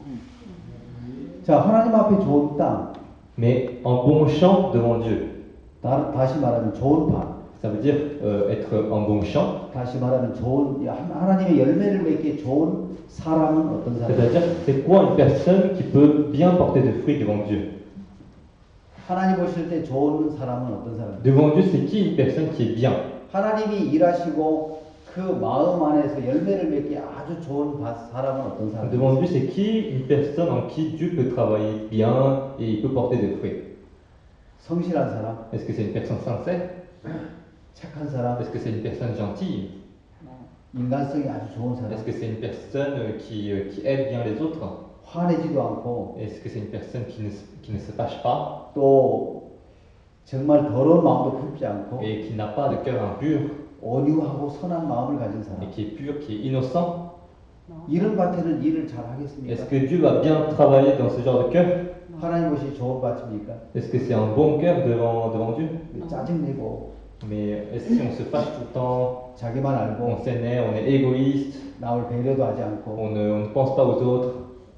자, 하나님 앞에 좋은 땅, Mais un bon champ devant Dieu, 다, 다시 말하면 좋은 밭, ça veut dire euh, être un bon champ. 다시 말하면 좋은 하- 하나님의 열매를 맺기에 좋은 사람은 어떤 사람? C'est-à-dire, c'est quoi une personne qui peut bien porter de fruits devant Dieu? 하나님 보실 때 좋은 사람은 어떤 사람? Devant Dieu, c'est qui une personne qui est bien? 하나님이 일하시고 그 마음 안에서 열매를 맺기에 아주 좋은 밭, 사람은 어떤 사람? Devant Dieu, c'est qui une personne en qui Dieu peut travailler bien et il peut porter des fruits? 성실한 사람, Est-ce que c'est une personne sincère? 착한 사람, Est-ce que c'est une personne gentille? 인간성이 아주 좋은 사람, Est-ce que c'est une personne euh, qui, euh, qui aide bien les autres? 화내지도 않고 Est-ce que c'est une personne qui ne, se- qui ne se fâche pas 또 정말 더러운 마음도 품지 않고 et qui n'a pas de cœur impur 온유하고 선한 마음을 가진 et 사람. qui est pur, qui est innocent? 이런 밭에는 일을 잘 하겠습니까? Est-ce que Dieu va bien travailler dans ce genre de cœur? 하나님 것이 좋은 밭입니까? Est-ce que c'est un bon cœur devant, devant Dieu? 짜증내고 Mais est-ce que si on se fâche tout le temps, 자기만 알고 on s'énerve, on est égoïste, 남을 배려도 하지 않고 on ne, on ne pense pas aux autres,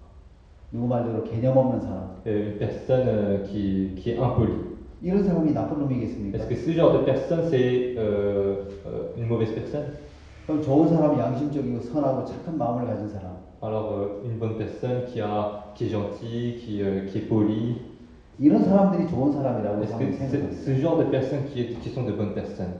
누구 말대로 개념 없는 사람. euh, une personne euh, qui, qui est impolie? 이런 사람이 나쁜 놈이겠습니까? Est-ce que ce genre de personne c'est euh, euh, une mauvaise personne? 그럼 좋은 사람이 양심적이고 선하고 착한 마음을 가진 사람. Alors euh, une bonne personne qui, a, qui est gentille, qui, euh, qui est polie. 이런 사람들이 좋은 사람이라고 Est-ce que 저는 c'est 생각합니다. ce genre de personnes qui, est- qui sont de bonnes personnes?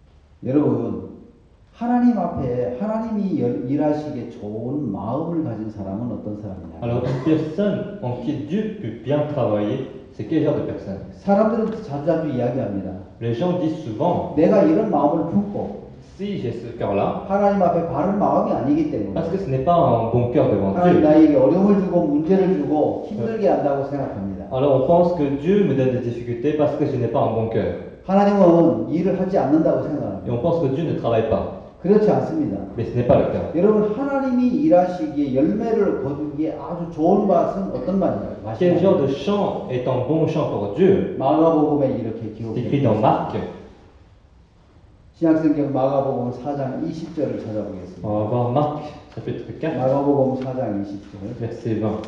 여러분, 하나님 앞에 하나님이 열- 일하시기에 좋은 마음을 가진 사람은 어떤 사람이냐? Alors une personne en qui Dieu peut bien travailler, c'est quel genre de personne? 사람들은 자주자주 이야기합니다. Les gens disent souvent, 내가 이런 마음을 품고 si j'ai ce cœur-là, 하나님 앞에 바른 마음이 아니기 때문에 parce que ce n'est pas un bon cœur devant 하나님 Dieu. 나에게 어려움을 주고 문제를 주고 힘들게 한다고 생각합니다. Alors on pense que Dieu me donne des difficultés parce que je n'ai pas un bon cœur. 하나님은 일을 하지 않는다고 Et 생각합니다. on pense que Dieu ne travaille pas. 그렇지 않습니다. Mais ce n'est pas le cas. 여러분 하나님이 일하시기에 열매를 거두기에 아주 좋은 밭은 어떤 밭이냐? Quel genre de champ est un bon champ pour Dieu? 마가복음에 이렇게 C'est écrit dans 기록되어 Marc. 신약성경 마가복음 사 장 이십 절을 찾아보겠습니다. On va voir Marc, chapitre quatre, 마가복음 사 장 이십 절. verset vingt.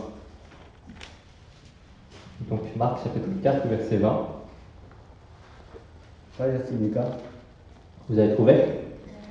Donc Marc, chapitre quatre, verset vingt. 찾으셨습니까? Vous avez trouvé?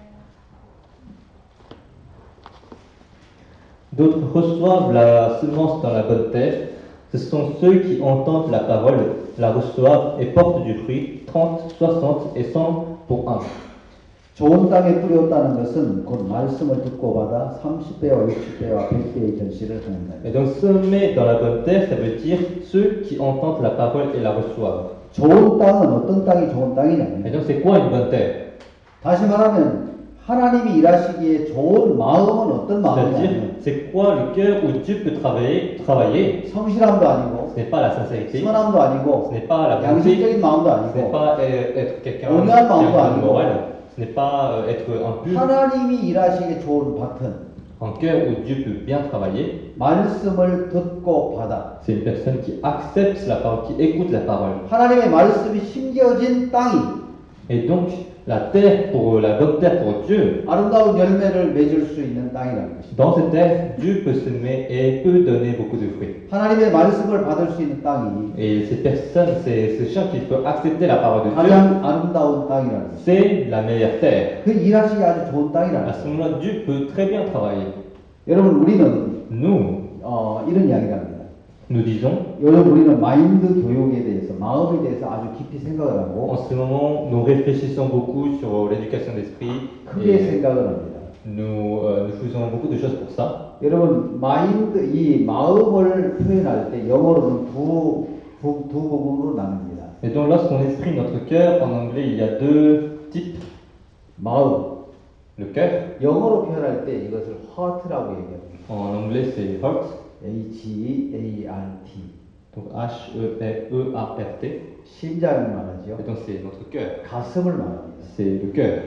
D'autres reçoivent la semence dans la bonne terre. Ce sont ceux qui entendent la parole, la reçoivent et portent du fruit, trente, soixante et cent pour un. 좋은 땅에 뿌렸다는 것은 곧 말씀을 듣고 받아 삼십 배와 육십 배와 백 배의 결실을 하는다. Et donc semer dans la bonne terre, ça veut dire ceux qui entendent la parole et la reçoivent. 좋은 땅은 어떤 땅이 좋은 Et 땅이냐? donc c'est quoi une bonne terre? 다시 말하면 하나님이 일하시기에 좋은 마음은 어떤 C'est-à-dire, 마음이냐? c'est quoi le cœur où Dieu peut travailler, travailler? 성실함도 아니고 Ce n'est pas la sincérité, 선함도 ce 아니고 n'est pas la bonté, 양심적인 마음도 ce n'est 아니고 pas euh, être quelqu'un qui On a a pas un encore. code moral, ce n'est pas euh, être impur. 하나님이 일하시기에 좋은 밭은 Un cœur où Dieu peut bien travailler, 말씀을 듣고 받아. c'est une personne qui accepte la parole, qui écoute la parole. 하나님의 말씀이 심겨진 땅이 Et donc, la terre, pour la bonne terre pour Dieu, 아름다운 열매를 맺을 수 있는 땅이라는 것입니다. dans cette terre, Dieu peut semer et peut donner beaucoup de fruits. 하나님의 말씀을 받을 수 있는 땅이 Et ces personnes, c'est ce chien qui peut accepter la parole de Dieu, 가장 아름다운 땅이라는 것입니다. c'est la meilleure terre. 그 일하시기 아주 좋은 땅이라는 À ce 것입니다. moment-là, Dieu peut très bien travailler. 여러분 우리는 Nous, 어, 이런 이야기를 합니다. nous disons, 요즘 우리는 마인드 교육에 대해서 마음에 대해서 아주 깊이 생각을 en 하고 ce moment, nous réfléchissons beaucoup sur l'éducation d'esprit 크게 et 생각을 합니다. nous, euh, nous faisons beaucoup de choses pour ça. 여러분 마인드 이 마음을 표현할 때 영어로는 두, 두, 두 부분으로 나눕니다. Et donc, lorsqu'on exprime notre cœur, en anglais, il y a deux types. 마음 Le cœur, 영어로 표현할 때 이것을 heart라고 얘기합니다. en anglais, c'est heart, H E A R T donc H E E A R T. 심장을 말하죠. Et donc, c'est notre cœur. 가슴을 말합니다. C'est le cœur.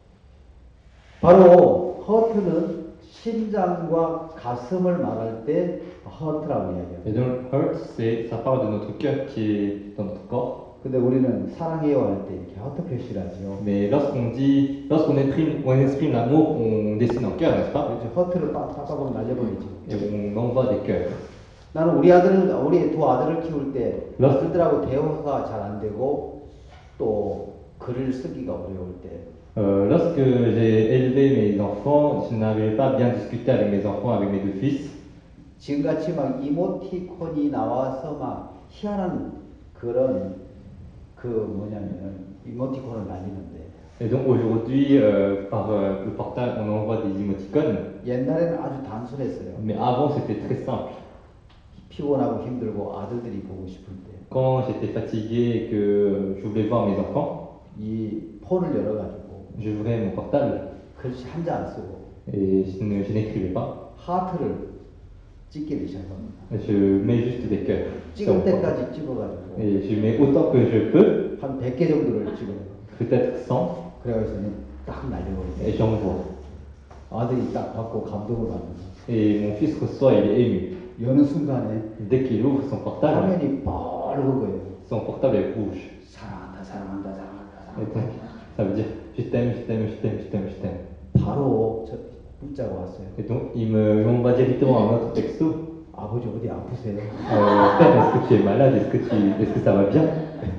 바로 heart는 심장과 가슴을 말할 때 heart라고 이야기합니다. Et donc, heart, c'est, ça parle de notre cœur qui est dans notre corps. 근데 우리는 사랑해요 할 때 이렇게 하트 표시를 하죠. Mais lorsqu'on dit, lorsqu'on exprime, on exprime l'amour, on dessine un cœur, n'est-ce pas? 그렇죠. 허트를 딱 닦아보면 날려버리죠. Et on envoie des cœurs. 나는 우리 아들을 우리 두 아들을 키울 때 네. 아들들하고 대화가 잘 안 되고 또 글을 쓰기가 어려울 때 Euh, lorsque j'ai élevé mes enfants, je n'arrivais pas à bien discuter avec mes enfants, avec mes deux fils. 지금같이 막 이모티콘이 나와서 막 희한한 그런 그 뭐냐면은 이모티콘을 날리는데 Et donc aujourd'hui, euh, par euh, le portail, on envoie des émoticônes. 옛날에는 아주 단순했어요. Mais avant, c'était très simple. 피곤하고 힘들고 아들들이 보고 싶을 때 이 Quand j'étais fatigué et que je voulais voir mes enfants, 폰을 열어가지고 j'ouvrais mon portable 글씨 한자 안 쓰고 et je, ne- je n'écrivais pas. 하트를 찍기를 시작합니다. Je mets juste des cœurs. sur 찍을 mon portable. 때까지 찍어가지고 Et je mets autant que je peux, 한 백 개 정도를 찍어요. peut-être cent, 그래가지고는 딱 날려버려요. et j'envoie. 아들이 딱 받고 감동을 받는다. Et mon fils reçoit, il est ému. 여는 순간에 Dès qu'il ouvre son portable, 화면이 빨간 거예요. son portable est rouge. 사랑한다, 사랑한다, 사랑한다, Et 사랑한다. donc, ça veut dire je t'aime, je t'aime, je t'aime, je t'aime, je t'aime. 바로 저 문자가 왔어요. Et donc, il me- il m'envoie directement un autre texto. 아버지 어디 아프세요? Euh, Père, est-ce que tu es malade? Est-ce que, tu, est-ce que ça va bien?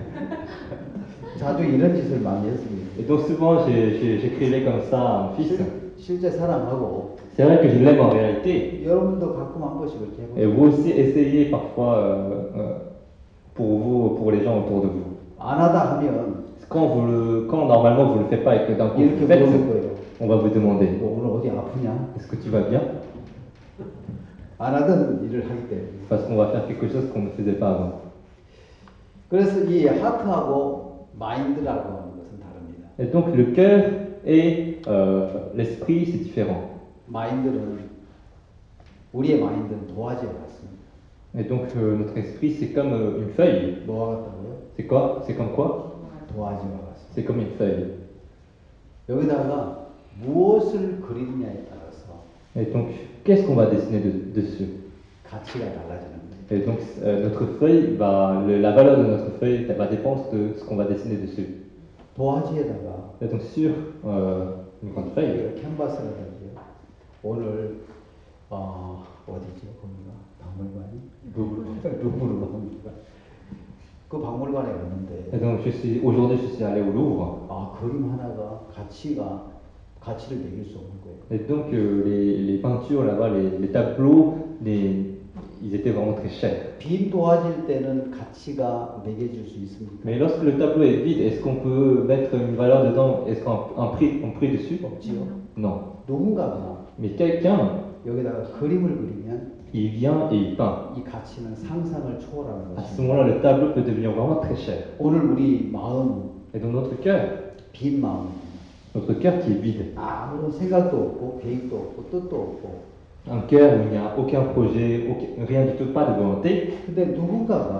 자주 이런 짓을 많이 했습니다. Et donc, souvent, j'ai- j'ai- j'écrivais comme ça à mon fils. 실, 실제 사랑하고 C'est vrai que je l'aime en réalité. 여러분도 가끔 한 번씩 이렇게 Et 해보세요. vous aussi, essayez parfois euh, euh, pour vous, pour les gens autour de vous. 안 하다 하면 Quand, vous le, quand normalement vous ne le faites pas et que d'un coup vous 이렇게 le faites, 물어볼 거예요. on va vous demander 너 오늘 어디 아프냐? est-ce que tu vas bien? 안 하던 일을 하기 때문에. Parce qu'on va faire quelque chose qu'on ne faisait pas avant. 그래서 이 하트하고 마인드라고 하는 것은 다릅니다. Et donc le cœur et euh, l'esprit, c'est différent. 마인드는 우리의 마인드는 도화지와 같습니다. Et donc euh, notre esprit, c'est comme euh, une feuille. 뭐와 같다고요? C'est quoi? C'est comme quoi? 도화지와 같습니다. C'est comme une feuille. 여기다가 무엇을 그리느냐에 따라서 Et donc, qu'est-ce qu'on va dessiner de- dessus? 가치가 달라지는 거예요. Et donc, euh, notre feuille, va, le- la valeur de notre feuille ça va dépendre de ce qu'on va dessiner dessus. 도화지에다가 Et donc, sur euh, une grande feuille, 이걸 캔버스를 하죠. 오늘 어, 어디죠? 거기가 박물관이? 루브르 박물관. 그 박물관에 갔는데 et donc je suis, aujourd'hui, je suis allé au Louvre. 아 그림 하나가 가치가 가치를 매길 수 없는 거예요. Et donc, euh, les, les peintures là-bas, les, les tableaux, les, ils étaient vraiment très chers. 빈 도화지일 때는 가치가 매겨질 수 있습니까? Mais lorsque le tableau est vide, est-ce qu'on peut mettre une valeur dedans? Est-ce qu'un un prix, un prix dessus? 없지요. Non. 누군가가 Mais quelqu'un, 여기다가 그림을 그리면 il vient et il peint. 이 가치는 상상을 초월하는 À ce 것입니다. moment-là, le tableau peut devenir vraiment très cher. 오늘 우리 마음, Et donc notre cœur, 빈 마음, notre cœur qui est vide, 아무런 생각도 없고 계획도 없고 뜻도 없고 un cœur où il n'y a aucun projet, aucun- rien du tout, pas de volonté. 근데 누군가가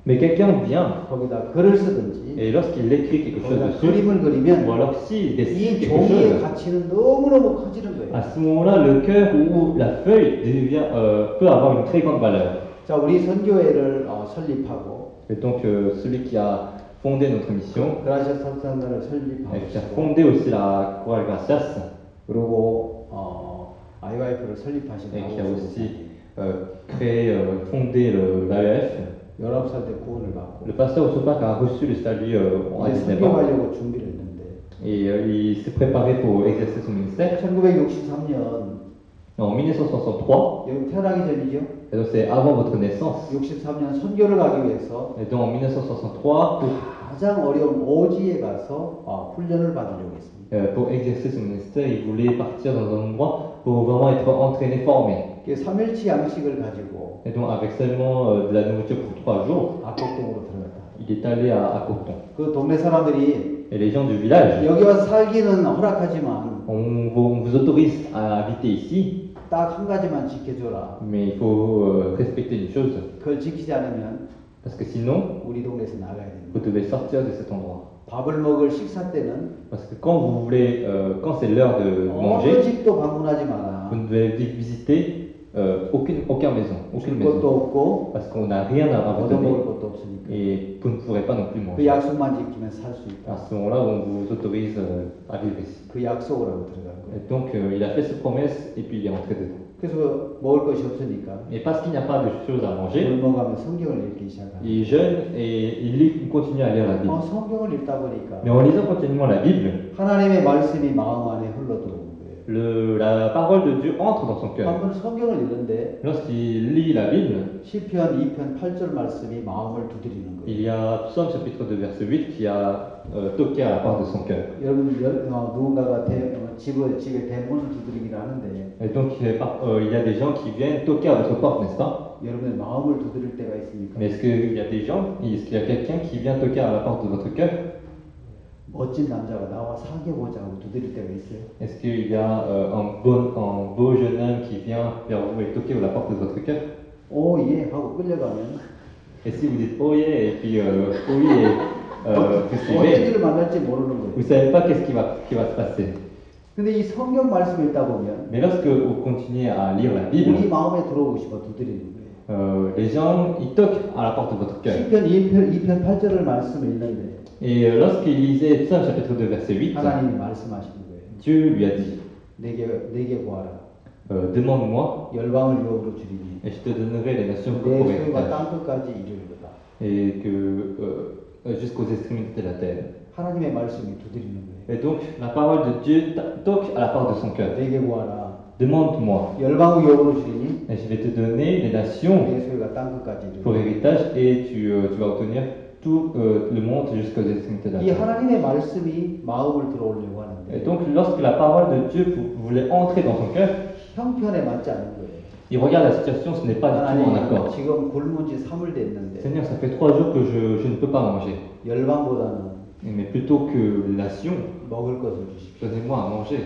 Mais quelqu'un vient 거기다 글을 쓰든지 et lorsqu'il écrit quelque chose 거기다 dessus, 그림을 그리면 ou alors s'il dessine 이 quelque 종이의 chose, 가치는 너무너무 커지는 거예요. à ce moment-là, le cœur ou la feuille devient, euh, peut avoir une très grande valeur. 자, 우리 선교회를 어, 설립하고 Et donc, euh, celui qui a fondé notre mission, 그라시아 설산단을 et qui a 설립하고 fondé aussi la Croix Gracias, 그리고 어, 아이와이에프를 설립하신 et qui a 바울 aussi 선교사님. euh, créé, euh, fondé le- l'A E F, 열아홉 살 때 구원을 받고 le pasteur Osopak a reçu le salut euh, à 이제 dix-neuf ans. 선교하려고 준비를 했는데 Et euh, il s'est préparé pour exercer son ministère. 천구백육십삼 년 En mille neuf cent soixante-trois, 여기 태어나기 전이죠. et donc c'est avant votre naissance, 육십삼 년 선교를 가기 위해서 et donc en mille neuf cent soixante-trois, pour, 가장 어려운 오지에 가서 어, 훈련을 받으려고 했습니다. euh, pour exercer son ministère, il voulait partir dans un endroit pour vraiment être entraîné, formé. 그 삼일치 양식을 가지고 Et donc avec seulement euh, de la nourriture pour trois jours, 압곡동으로 들어갔다. il est allé à, à Coton. 그 동네 사람들이 Et les gens du village, 여기 와서 살기는 허락하지만 on vous, on vous autorise à habiter ici, 딱 한 가지만 지켜줘라. mais il faut euh, respecter une chose, 그걸 지키지 않으면 parce que sinon, 우리 동네에서 나가야 됩니다. vous devez sortir de cet endroit. 밥을 먹을 식사 때는 Parce que quand vous voulez, euh, quand c'est l'heure de 어느 manger, 집도 방문하지 마라. vous ne devez visiter euh, aucune, aucune maison, aucune 줄 것도 maison, 없고 parce qu'on n'a rien à vous 얻어먹을 donner 것도 없으니까. et vous ne pourrez pas non plus 그 manger. 약속만 지키면 살 수 À 있다. ce moment-là, on vous autorise euh, à vivre ici. 그 약속을 하고 들어간 Et 거예요. donc, euh, il a fait cette promesse et puis il est entré dedans. 그래서 먹을 것이 없으니까 Et parce qu'il n'y a pas de choses à manger, 굶어가면 성경을 읽기 시작합니다. il jeûne et il lit- il continue à lire la Bible. 어, 성경을 읽다 보니까 Mais en lisant continuellement la Bible, 하나님의 말씀이 마음 안에 흘러들어오는 거예요. le- la parole de Dieu entre dans son cœur. 한번 성경을 읽는데 Lorsqu'il lit la Bible, 시편 이 편 팔 절 말씀이 마음을 두드리는 거예요. il y a Psaume chapitre deux verset huit qui a euh, toqué à la porte de son cœur. 여러분 여- 어, 누군가가 대, 어, 집을, 집에 대문을 두드리기를 하는데 Et donc euh, par- euh, il y a des gens qui viennent toquer à votre porte, n'est-ce pas? 여러분의 마음을 두드릴 때가 있습니까? Mais est-ce qu'il y a des gens, est-ce qu'il y a quelqu'un qui vient toquer à la porte de votre cœur? 멋진 남자가 나와 사귀어보자 하고 두드릴 때가 있어요. Est-ce qu'il y a euh, un, bon, un beau jeune homme qui vient vers vous et toquer à la porte de votre cœur? 오, 예 하고 끌려가면 Et si vous dites oh yeah, et puis euh, oui, et euh, vous 어떤 suivez, 일을 만날지 모르는 vous 거예요. ne savez pas qu'est-ce qui va, qui va se passer. 근데 이 성경 말씀 읽다 보면 Mais lorsque vous continuez à lire la 우리 Bible, 마음에 들어오고 싶어 두드리는 거예요. euh, les gens, ils toquent à la porte de votre cœur. 시편 이 편, 이 편 팔 절을 말씀을 읽는데 Et euh, lorsqu'il lisait Psaume chapitre deux verset huit, 하나님이 말씀하시는 거예요. Dieu lui a dit, 내게 내게 구하라. euh, demande-moi 열방을 유업으로 주리니 et je te donnerai les nations 내 pour 소유가 héritage 땅 끝까지 이르리로다. et que euh, jusqu'aux extrémités de la terre. 하나님의 말씀이 두드리는 거예요. Et donc la parole de Dieu ta- toque à la porte de son cœur. 내게 구하라. Demande-moi 열방을 유업으로 주리니 et je vais te donner les nations 내 소유가 땅 끝까지 pour 이르리로다. héritage et tu, euh, tu vas obtenir tout euh, le monde jusqu'aux extrémités de la 이 terre. 하나님의 말씀이 마음을 들어오려고 Et 하는데 donc lorsque la parole de Dieu vou- voulait entrer dans son cœur, 형편에 맞지 않은 거예요. il regarde la situation, ce n'est pas du tout en 하나님 accord. 지금 굶은 지 삼 일 됐는데 Seigneur, ça fait trois jours que je, je ne peux pas manger. 열방보다는 Mais plutôt que les nations, 먹을 것을 주십시오. donnez-moi à manger.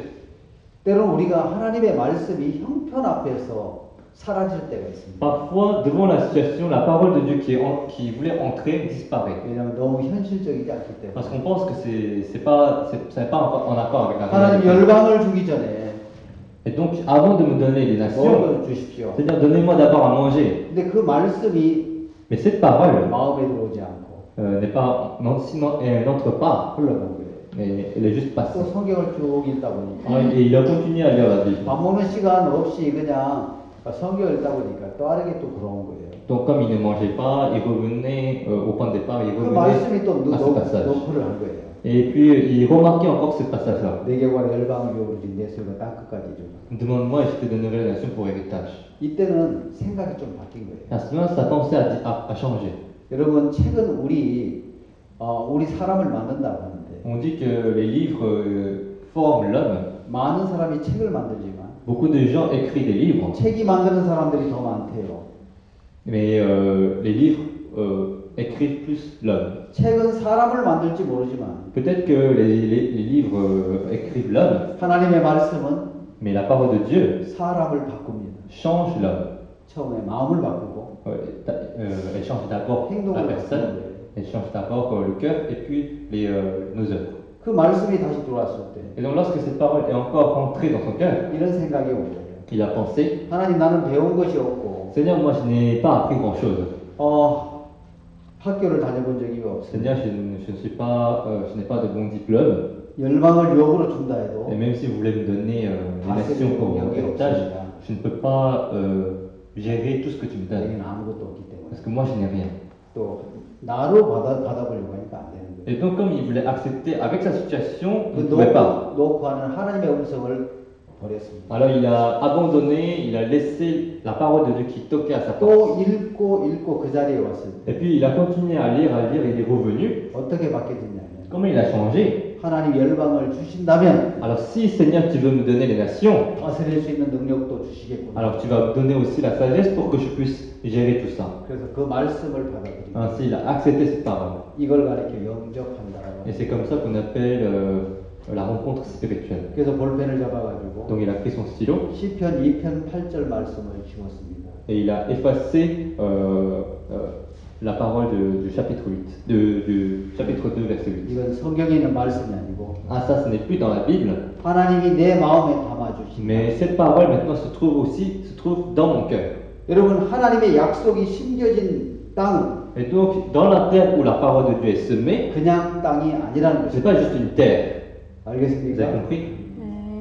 때로는 우리가 하나님의 말씀이 형편 앞에서 사라질 때가 있습니다. Parfois, devant la situation, la parole de Dieu qui, est en- qui voulait entrer disparaît. 왜냐하면 너무 현실적이지 않기 때문에. Parce qu'on pense que c'est c'est pas, c'est- ça n'est pas en, en accord avec la 하나님 réalité. 열방을 주기 전에 Et donc, avant de me donner les 먹을 nations, 것을 주십시오. c'est-à-dire donnez-moi d'abord à manger. 근데 그 말씀이 Mais cette parole 마음에 들어오지 않고 euh, n'est pas, non, sinon, elle n'entre pas, 흘러간 거예요. mais elle est juste passée. 또 성경을 쭉 읽다 보니까 Et il a continué à lire la Bible. 밥 먹는 시간 없이 그냥 성경을 읽다 보니까 빠르게 또 돌아온 거예요. Donc, comme il ne mangeait pas, il revenait euh, au point de départ, il 그 revenait 말씀이 또 à ce passage. 노크를 한 거예요. Et puis, il remarquait encore ce passage-là. 내게 구하라 열방을 유업으로 내 소유가 땅 끝까지 이르라. Demande-moi et je te donnerai la nation pour héritage. 이때는 생각이 좀 바뀐 거예요. À ce moment-là, sa pensée a, a, a changé. 여러분 책은 우리 어, 우리 사람을 만든다고 하는데 On dit que les livres euh, forment l'homme. 많은 사람이 책을 만들지만 Beaucoup de gens écrivent des livres, 책이 만드는 사람들이 더 많대요. mais euh, les livres euh, écrivent plus l'homme. 책은 사람을 만들지 모르지만 Peut-être que les, les, les livres euh, écrivent l'homme, 하나님의 말씀은 mais la parole de Dieu 사람을 바꿉니다. change l'homme. 처음에 마음을 바꾸고 euh, d'a- euh, elle change d'abord la 행동을 personne, 바꾸는 거예요. elle change d'abord euh, le cœur et puis les, euh, nos œuvres. 그 말씀이 다시 들어왔을 때 Et donc lorsque cette parole est encore rentrée dans son cœur, 이런 생각이 온 거예요. il a pensé, 하나님 나는 배운 것이 없고 Seigneur, moi je n'ai pas appris grand-chose. 어, 학교를 다녀본 적이 없어요. Seigneur, je, ne- je ne suis pas, euh, je n'ai pas de bon diplôme. 열방을 유업으로 준다 해도 Et même si vous voulez me donner euh, les Ah, c'est nations bon, pour il y a- mon il y a héritage, aussi, là. je ne peux pas euh, gérer tout ce que tu me donnes. 내게는 아무것도 없기 때문에 Parce que moi je n'ai rien. 또 나로 받아, 받아보려고 하니까 안 되는 거예요. Et donc comme il voulait accepter avec sa situation, il 그 ne pouvait pas. 놓고, 놓고 하는 하나님의 음성을 버렸습니다. Alors il a abandonné, il a laissé la parole de Dieu qui toquait à sa porte. 또 읽고 읽고 그 자리에 왔을 때 Et puis il a continué à lire, à lire, il est revenu. 어떻게 바뀌어졌냐면 Comment il a changé? 하나님 열방을 주신다면 Alors si Seigneur tu veux me donner les nations, 다스릴 수 있는 능력도 주시겠구나. alors tu vas me donner aussi la sagesse pour que je puisse gérer tout ça. 그래서 그 말씀을 받아들이고 Ainsi il a accepté cette parole. 이걸 가리켜 영접한다라고. Et c'est comme ça qu'on appelle euh, la rencontre spirituelle. 그래서 볼펜을 잡아가지고 Donc il a pris son stylo 시편 이 편 팔 절 말씀을 지웠습니다. et il a effacé euh, euh, la parole de- du chapitre huit, de- du chapitre deux, verset huit. 이건 성경에 있는 말씀이 아니고 Ah ça, ce n'est plus dans la Bible, 하나님이 내 마음에 담아주신. mais cette parole maintenant se trouve aussi, se trouve dans mon cœur. 여러분 하나님의 약속이 심겨진 땅은 Et donc, dans la terre où la parole de Dieu est semée, 그냥 땅이 아니라는 ce n'est 것입니다. pas juste une terre. Vous avez 알겠습니까? compris? 네.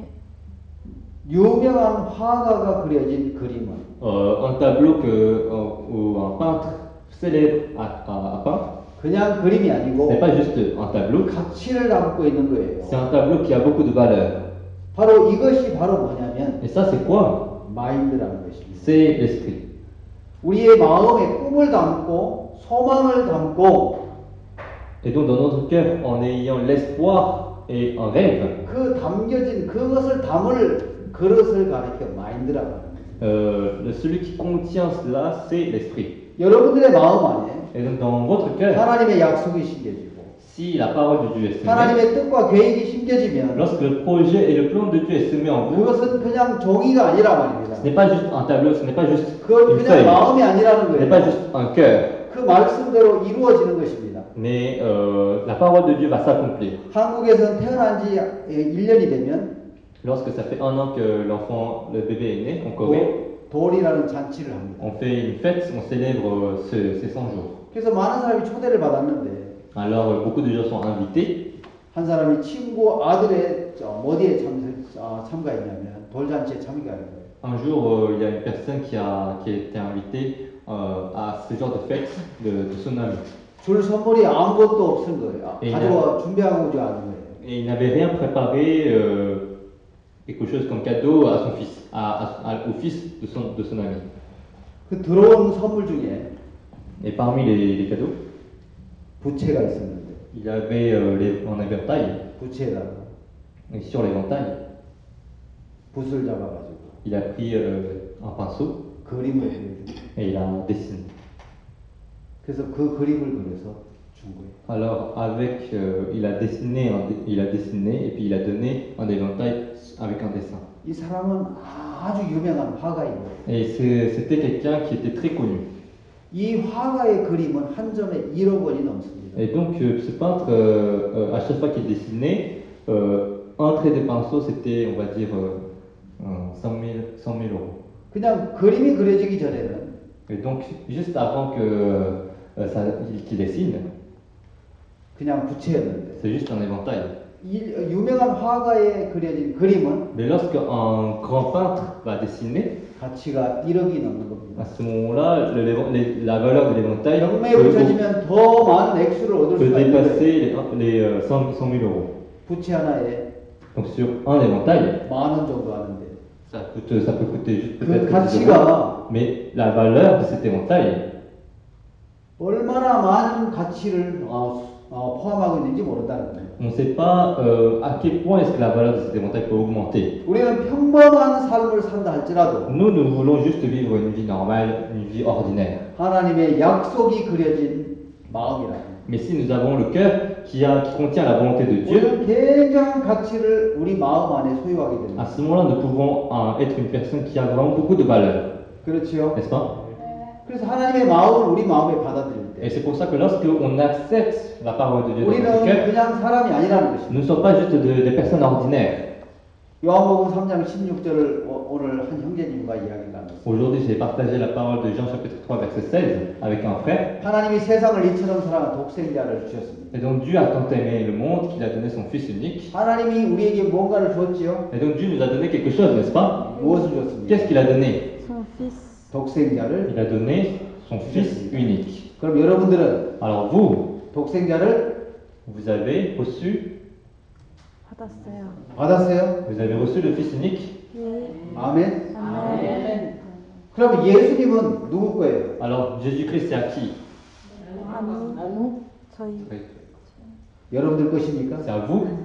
유명한 화가가 그려진 그림은 Euh, un tableau que, euh, où un peintre célèbre a, a- a peint, 그냥 그림이 ce 아니고 n'est pas juste un tableau, 가치를 담고 있는 c'est 거예요. un tableau qui a beaucoup de valeur. 바로 이것이 바로 뭐냐면 Et ça, c'est quoi? 마인드라는 것입니다. C'est l'esprit. 우리의 마음에 꿈을 담고 소망을 담고 Et donc, dans notre cœur, en ayant l'espoir et un rêve, 그 담겨진 그것을 담을 그릇을 가리켜 마인드라고 하는 거예요. euh, le- celui qui contient cela, c'est l'esprit. 여러분들의 마음 안에 Et donc, dans votre cœur, 하나님의 약속이 심겨지고 si la parole de Dieu est semée, 하나님의 뜻과 계획이 심겨지면 lorsque le projet et le plan de Dieu est semé en vous, 그것은 그냥 종이가 아니라 말입니다. ce n'est pas juste un tableau, ce n'est pas juste 그건 une 그냥 feuille, 마음이 아니라는 ce n'est pas 거예요. juste un cœur, 그 말씀대로 이루어지는 것입니다. mais euh, la parole de Dieu va s'accomplir. 한국에서는 태어난 지 일 년이 되면 Lorsque ça fait un an que l'enfant, le bébé est né en Corée, 도- 돌이라는 잔치를 합니다. on fait une fête, on célèbre euh, ce- ces cent jours. 그래서 많은 사람이 초대를 받았는데 Alors, euh, beaucoup de gens sont invités. 한 사람이 친구 아들의 저 어디에 참, 어, 참가했냐면 돌잔치에 참가한 거예요. Un jour, euh, il y a une personne qui a, qui a été invitée euh, à ce genre de fête de, de son ami. 줄 선물이 아무것도 없은 거예요. 아, 예, 가져와 준비하고 오지 않은 거예요. Et il n'avait rien préparé, euh, quelque chose comme cadeau à son fils, à, à- à- au fils de son, de son ami. 그 들어온 선물 중에 Et parmi les, les cadeaux, 부채가 있었는데 il y avait euh, les, un éventail. 부채에다가 Et sur l'éventail, 붓을 잡아가지고 il a pris euh, un pinceau 그림을 그려주고 et il a dessiné. 그래서 그 그림을 그려서 준 거예요. Alors, avec, euh, il a dessiné, un dé- il a dessiné et puis il a donné un éventail avec un dessin. 이 사람은 아주 유명한 화가이고 Et c'est- c'était quelqu'un qui était très connu. 이 화가의 그림은 한 점에 일억 원이 넘습니다. Et donc, euh, ce peintre, euh, euh, à chaque fois qu'il dessinait, euh, un trait de pinceau, c'était, on va dire, euh, euh, cent mille euros. 그냥 그림이 그려지기 전에는 Et donc, juste avant que euh, ça, qu'il dessine, 그냥 부채였는데 c'est juste un éventail. 이 유명한 화가의 그려진 그림은 Mais lorsqu'un grand peintre va dessiner, 가치가 일억이 넘는 à 겁니다. ce moment-là, le- l'éve- les- la valeur de l'éventail 경매에 peut, 붙여지면 더 많은 액수를 얻을 peut 수가 있는데 dépasser les, les euh, cent mille euros. 부채 하나에 Donc, sur un éventail, 만 원 정도 하는데 ça, coûte, ça peut coûter juste 그 peut-être dix euros. 가치가 Mais la valeur de cet éventail, 얼마나 많은 가치를 어, 어, 포함하고 있는지 모른다는 거예요. on ne sait pas euh, à quel point est-ce que la valeur de cet éventail peut augmenter. 우리는 평범한 삶을 산다 할지라도 Nous, nous voulons juste vivre une vie normale, une vie ordinaire. 하나님의 약속이 그려진 마음이라. Mais si nous avons le cœur qui, a, qui contient la volonté de Dieu, 우리는 굉장한 가치를 우리 마음 안에 소유하게 à 됩니다. ce moment-là, nous pouvons euh, être une personne qui a vraiment beaucoup de valeur. 그렇지요. n'est-ce pas? 그래서 하나님의 마음을 우리 마음에 받아들일 Et 때 c'est pour ça que lorsque on accepte la parole de Dieu dans 우리는 notre cœur, 그냥 사람이 아니라는 것입니다. nous ne sommes pas juste de- des personnes ordinaires. 요한복음 삼 장 십육 절을 오늘 한 형제님과 이야기를 나눴어요. Aujourd'hui, j'ai partagé la parole de Jean chapitre trois verset seize avec un frère. 하나님이 세상을 이처럼 사랑한 독생자를 주셨습니다. Et donc Dieu a tant aimé le monde qu'il a donné son Fils unique. 하나님이 우리에게 뭔가를 줬지요? Et donc Dieu nous a donné quelque chose, n'est-ce pas? 무엇을 줬습니까? Qu'est-ce qu'il a donné? Son fils. 독생자를. Il a donné son Fils unique. 그럼 여러분들은 Alors vous, 독생자를 vous avez reçu, 받았어요. 받았어요? vous avez reçu le Fils unique. 예. 아멘. 아멘. 그럼 예수님은 누구 거예요? Alors Jésus-Christ, c'est à qui? 아니. 저희. 여러분들 것입니까? C'est à vous.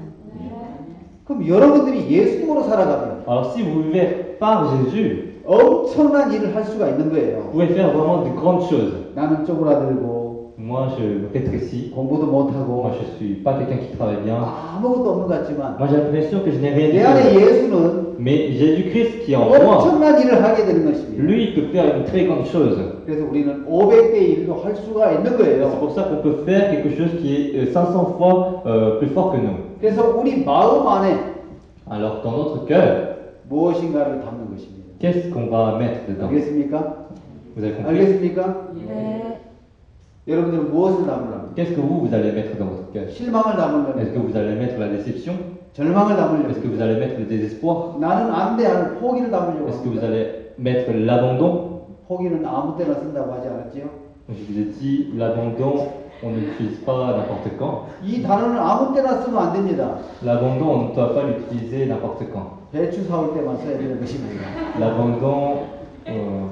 그럼 여러분들이 예수님으로 살아가면 Alors si vous vivez par Jésus, 엄청난 일을 할 수가 있는 vous 거예요. pouvez faire vraiment de grandes choses. 나는 쪼그라들고 Moi, je me rétrécis. 공부도 Moi, 못하고 je suis pas quelqu'un qui travaille bien. 아무것도 없는 것 같지만 Moi, j'ai l'impression que je n'ai rien 내 안에 du tout. 예수는 Mais Jésus-Christ qui est en moi, 엄청난 일을 하게 되는 것입니다. lui, il peut faire une très grande chose. 그래서 우리는 오백 배 일도 할 수가 있는 Et c'est 거예요. pour ça qu'on peut faire quelque chose qui est euh, cinq cents fois euh, plus fort que nous. 그래서 우리 마음 안에 Alors, dans notre cœur, 무엇인가를 담는 것입니다. qu'est-ce qu'on va mettre dedans? 알겠습니까? Vous avez compris? 알겠습니까? 네. 여러분들은 무엇을 담으려고? Qu'est-ce que vous, vous allez mettre dans votre cœur? 실망을 Est-ce que 담으려고? vous allez mettre la déception? 절망을 Est-ce que 담으려고? vous allez mettre le désespoir? 나는 안 돼 하는 포기를 담으려고 Est-ce que vous 합니다. allez mettre l'abandon? 포기는 아무 때나 쓴다고 하지 않았지요? Je vous ai dit, l'abandon, on ne l'utilise pas n'importe quand. 이 단어는 아무 때나 쓰면 안 됩니다. L'abandon, on ne doit pas l'utiliser n'importe quand. 배추 사올 때만 써야 되는 것입니다. L'abandon, euh,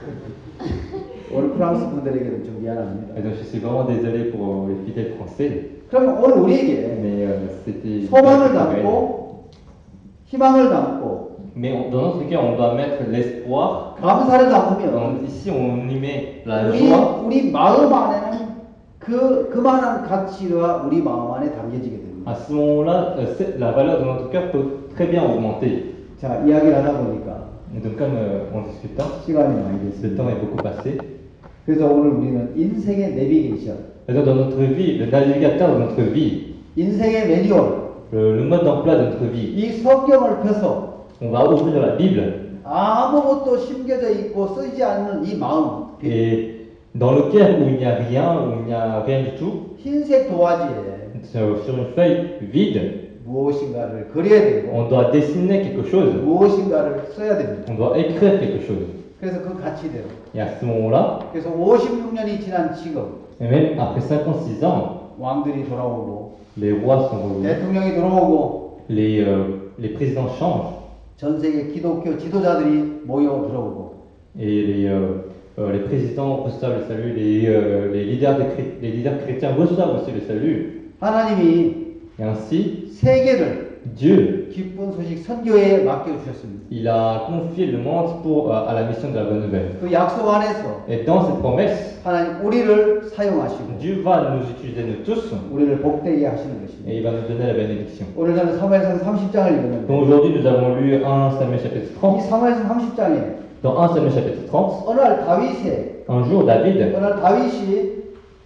오늘 프랑스 분들에게는 좀 미안합니다. et donc je suis vraiment désolé pour les fidèles français, 그럼 오늘 우리에게 mais euh, c'était... 소망을 담고 희망을 담고 Mais on- dans notre cœur, on doit mettre l'espoir. 감사를 Donc, 담으면 ici, on y met la 우리, joie. 우리 마음 안에는 그 그만한 가치가 우리 마음 안에 담겨지게 됩니다. À ce moment-là, euh, c'est- la valeur de notre cœur peut très bien augmenter. 자, 이야기를 하다 보니까 Et donc, comme euh, en discutant, 시간이 많이 le temps 됐습니다. est beaucoup passé. 그래서 오늘 우리는 인생의 내비게이션, Et donc, dans notre vie, le navigateur de notre vie, 인생의 매뉴얼, le, le mode d'emploi de notre vie, 이 성경을 펴서 on va ouvrir la Bible. 아무것도 심겨져 있고 쓰지 않는 이 마음, Et dans le cœur où il n'y a rien, où il n'y a rien du tout, 흰색 도화지에 sur, sur une feuille vide, 무엇인가를 그려야 되고 on doit dessiner quelque chose, 무엇인가를 써야 됩니다. on doit écrire quelque chose. 그래서 그 가치대로. Et à ce moment-là, 그래서 오십육 년이 지난 지금 et même après cinquante-six ans, 왕들이 돌아오고 les rois sont revenus, 대통령이 들어오고 les, euh, les présidents changent, 전 세계 기독교 지도자들이 모여 들어오고 et les, euh, euh, les présidents reçoivent le salut, les, euh, les, leaders des chré- les leaders chrétiens reçoivent aussi le salut. 하나님이 Et ainsi, 세계를 Dieu, 기쁜 소식 선교에 맡겨주셨습니다. il a confié le monde pour, euh, à la mission de la bonne nouvelle. 그 약속 안에서 Et dans cette promesse, 하나님 우리를 사용하시고 Dieu va nous utiliser nous tous 우리를 복되게 하시는 et 것입니다. il va nous donner la bénédiction. 오늘 저는 사무엘상 삼십 장을 읽었는데 Donc aujourd'hui, nous avons lu un Samuel chapitre 이 trente. 사무엘상 삼십 장에 Dans un Samuel chapitre trente, 어느 날 다윗의 un jour, David, 어느 날 다윗이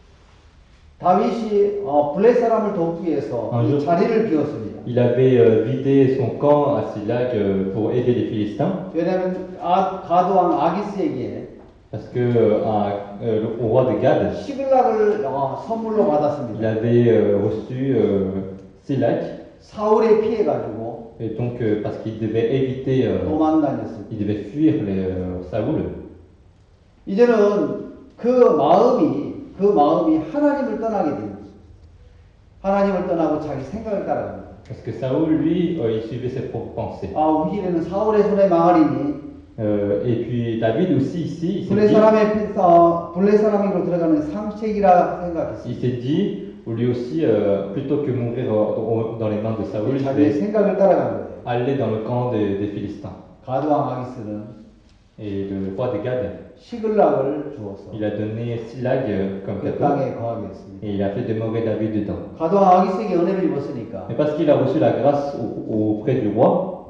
다윗이 어, 블레 사람을 돕기 위해서 아, 이 저- 자리를 비웠습니다. il avait euh, vidé son camp à Silag euh, pour aider les Philistins. 왜냐하면 아, 가드왕 아기스에게 Parce que euh, à- euh, le- au roi de Gad, 시글락을 어, 선물로 il 받았습니다. avait euh, reçu euh, Silag, 사울에 피해 가지고 et donc euh, parce qu'il devait éviter, euh, 도망 다녔습니다. il devait fuir les, euh, Saoul. 이제는 그 마음이 그 마음이 하나님을 떠나게 됩니다. 하나님을 떠나고 자기 생각을 따라갑니다. Parce que Saoul, lui, euh, il suivait ses propres pensées. 아, 우리 길에는 사울의 손에 망하리니 Euh, et puis David aussi ici, il s'est 블레 dit, 사람의 피- 어, 블레 사람으로 들어가는 상책이라 생각했습니다. il s'est dit, lui aussi, euh, plutôt que mourir euh, au- dans les mains de Saoul, je 자기의 vais 생각을 따라간 거예요. aller dans le camp des, des Philistins. 가드왕 아기스는 Et le roi de Gad, 시글락을 주어서 il a donné Silag euh, comme 그 cadeau, 땅에 거하게 했습니다. et il a fait demeurer David dedans. 가드왕 아기스에게 은혜를 입었으니까 Mais parce qu'il a reçu la grâce au- auprès du roi,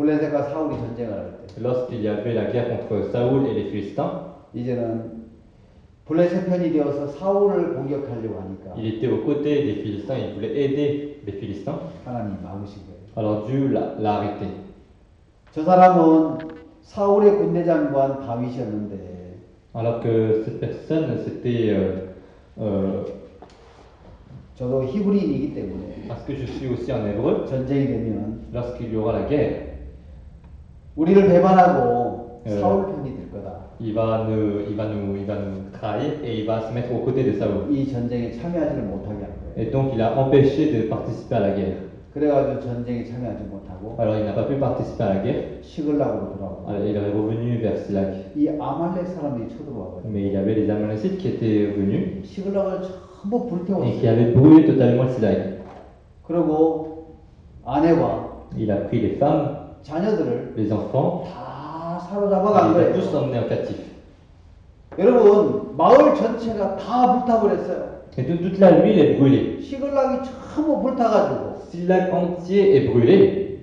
블레셋과 사울이 전쟁을 할 때, lorsqu'il y avait la guerre contre Saoul et les Philistins, 이제는 블레셋 편이 되어서 사울을 공격하려고 하니까 il était aux côtés des Philistins, il voulait aider les Philistins. 하나님 막으신 거예요. Alors Dieu l'a l'a arrêté. 저 사람은 사울의 군대장관 다윗이었는데 Alors que cette personne, c'était... euh, euh, 저도 히브리인이기 때문에 parce que je suis aussi en hébreu, 전쟁이 되면 lorsqu'il y aura la guerre, 우리를 배반하고 네. 사울 편이 될 거다. il va, nous, il, va nous, il va nous trahir et il va se mettre aux côtés de Saoul. 이 전쟁에 참여하지를 못하게 한 거예요. Et donc il a empêché de participer à la guerre. 그래가지고 전쟁에 참여하지 못하고 Alors il n'a pas pu participer à la guerre. 시글락으로 돌아오고 Alors, il est revenu vers Silag. 이 아말렉 사람들이 쳐들어와가지고 Mais il y avait les Amalecites qui étaient venus 시글락을 전부 et qui 불태웠어요. avaient brûlé totalement Silag. 그리고 아내와 Il a pris les femmes, 자녀들을 les enfants, 다 il 사로잡아간 les a tous 거예요. emmenés en captif. 여러분 마을 전체가 다 불타버렸어요. Et toute, toute la ville est brûlée. 시글락이 전부 불타가지고 Silag entier est brûlé.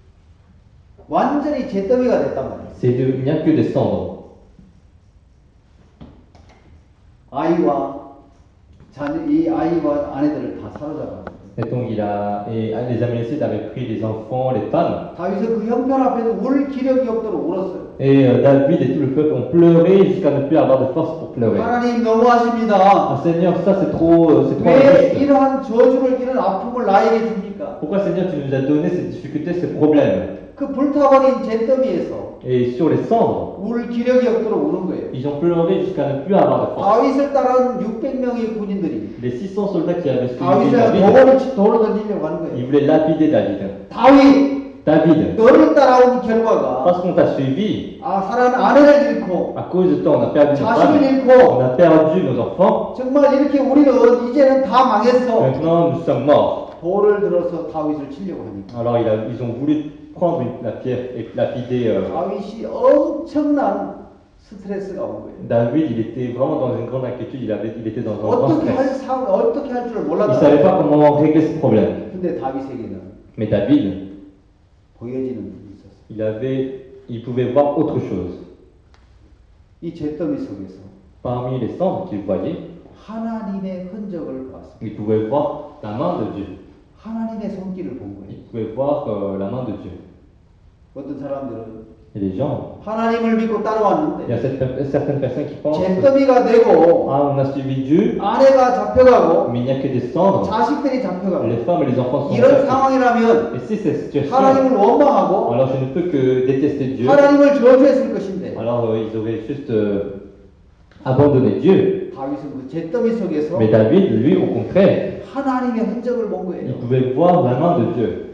완전히 잿더미가 됐단 말이에요. C'est de- il n'y a que des cendres. 아이와 자녀, 이 아이와 아내들을 다 사로잡았어요. Et donc il a, et les Amalecites avaient pris les enfants, les femmes. 다윗은 그 형편 앞에서 울 기력이 없도록 울었어요. Et euh, David et tout le peuple ont pleuré jusqu'à ne plus avoir de force pour pleurer. 하나님 너무하십니다. Ah, Seigneur, ça c'est trop, euh, c'est trop 왜 injuste. 이러한 저주를 이런 아픔을 나에게 줍니까? Pourquoi Seigneur tu nous as donné ces difficultés, ces problèmes? 그 불타버린 잿더미에서 Et sur les cendres, 울 기력이 없도록 우는 거예요. ils ont pleuré jusqu'à ne plus avoir de force. 다윗을 따른 육백 명의 군인들이 Les six cents soldats qui avaient suivi 다윗을 David, 돌을 치- 돌을 던지려고 하는 ils 거예요. voulaient lapider David. 다윗 David, 너를 따라온 결과가 parce qu'on t'a suivi, 아 사랑하는 아내를 잃고 à cause de toi on a perdu nos 자식을 femmes, 잃고 on a perdu nos enfants, 정말 이렇게 우리는 이제는 다 망했어. maintenant nous sommes morts. 돌을 들어서 다윗을 치려고 하니까 Alors il a- ils ont voulu prendre une- la pierre et lapider euh, 다윗이 엄청난 스트레스가 온 거예요. David. Il était vraiment dans une grande inquiétude, il, avait, il était dans un grand 어떻게 할 stress. 상, 어떻게 할 줄을 Il ne 몰랐다. savait pas comment régler ce problème. 근데 다윗에게는 Mais David, 보여지는 눈이 있었어요. il avait, il pouvait voir autre chose. 이 잿더미 속에서 Parmi les cendres qu'il voyait, 하나님의 흔적을 봤습니다. il pouvait voir la main de Dieu. 하나님의 손길을 본 거예요. Il pouvait voir euh, la main de Dieu. 어떤 사람들은 Et les gens, 하나님을 믿고 il y a 따라왔는데 cette per- certaines personnes qui pensent que, 잿더미가 되고 ah, on a suivi Dieu, 아내가 잡혀가고 mais il n'y a que des cendres. 자식들이 잡혀가고 Les femmes et les enfants sont 이런 captifs. 상황이라면 Et si c'est cette situation, 하나님을 원망하고 alors je ne peux que détester Dieu. 하나님을 저주했을 것인데 Alors euh, ils auraient juste euh, abandonné Dieu. 다윗은 그 잿더미 속에서 Mais David, lui, au contraire, 하나님의 흔적을 본 il 거예요. pouvait voir la main de Dieu.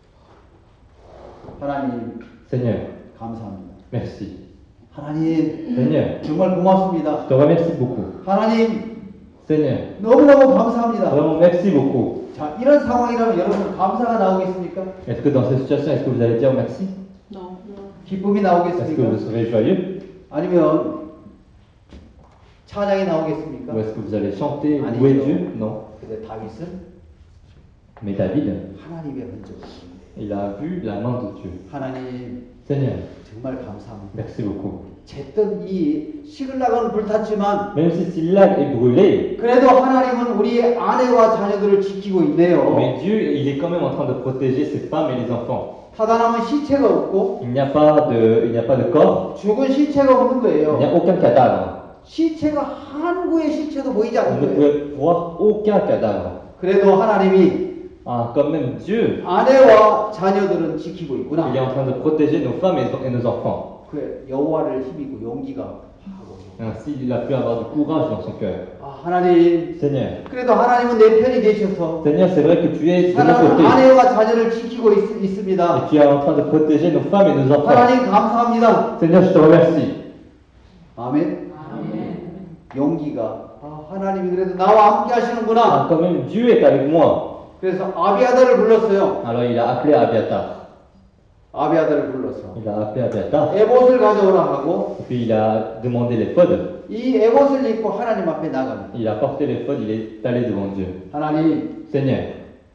하나님 Seigneur, 감사합니다. merci. 하나님 Seigneur, 정말 고맙습니다. je te remercie beaucoup. 하나님 Seigneur, 너무너무 감사합니다. vraiment merci beaucoup. 자, 이런 상황이라면 여러분 감사가 나오겠습니까? Est-ce que dans cette situation, est-ce que vous allez dire merci? Non. 기쁨이 Est-ce que 나오겠습니까? vous serez joyeux? 아니면 찬양이 Ou 나오겠습니까? est-ce que vous allez chanter, Allez, louer Joe. Dieu? Non. 근데 다윗은 Mais David, 하나님의 흔적을 봅니다. il a vu la main de Dieu. 하나님 Seigneur, 정말 감사합니다. merci beaucoup. 잿던 이 시글락은 불탔지만 Même si Silag est brûlé, 그래도 하나님은 우리의 아내와 자녀들을 지키고 있네요. mais Dieu, il est quand même en train de protéger ses femmes et les enfants. 타단하면 시체가 없고 Il n'y a pas de, il n'y a pas de corps, 죽은 시체가 없는 il n'y 거예요. a aucun cadavre. 시체가 한 구의 시체도 보이지 On 않는 ne 거예요. peut voir aucun cadavre. 그래도 하나님이 Ah, quand même Dieu, 아내와 자녀들은 지키고 il est 있구나. en train de protéger nos femmes et, et nos enfants. 그 여호와를 힘입고 용기가 하고. Ainsi, il a pu avoir du courage dans son cœur. 아, 하나님. Seigneur, 그래도 하나님은 내 편이 되셔서 Seigneur, c'est vrai que tu es de mon 사랑하는 côté. 아내와 자녀를 지키고 있, Et 있습니다. tu es en train de protéger nos femmes et nos enfants. 하나님 감사합니다. Seigneur, je te remercie. 아멘. 용기가 아, 하나님이 그래도 나와 함께 Ah, 하시는구나. quand même, Dieu est avec moi. 그래서 아비아다를 불렀어요. Alors il a appelé Abiatar. 아비아다를 불러서 Il a appelé Abiatar. 에봇을 가져오라 하고 Et puis il a demandé l'éphod. 이 에봇을 입고 하나님 앞에 나갑니다. Il a porté l'éphod, il est allé devant Dieu. 하나님 Seigneur,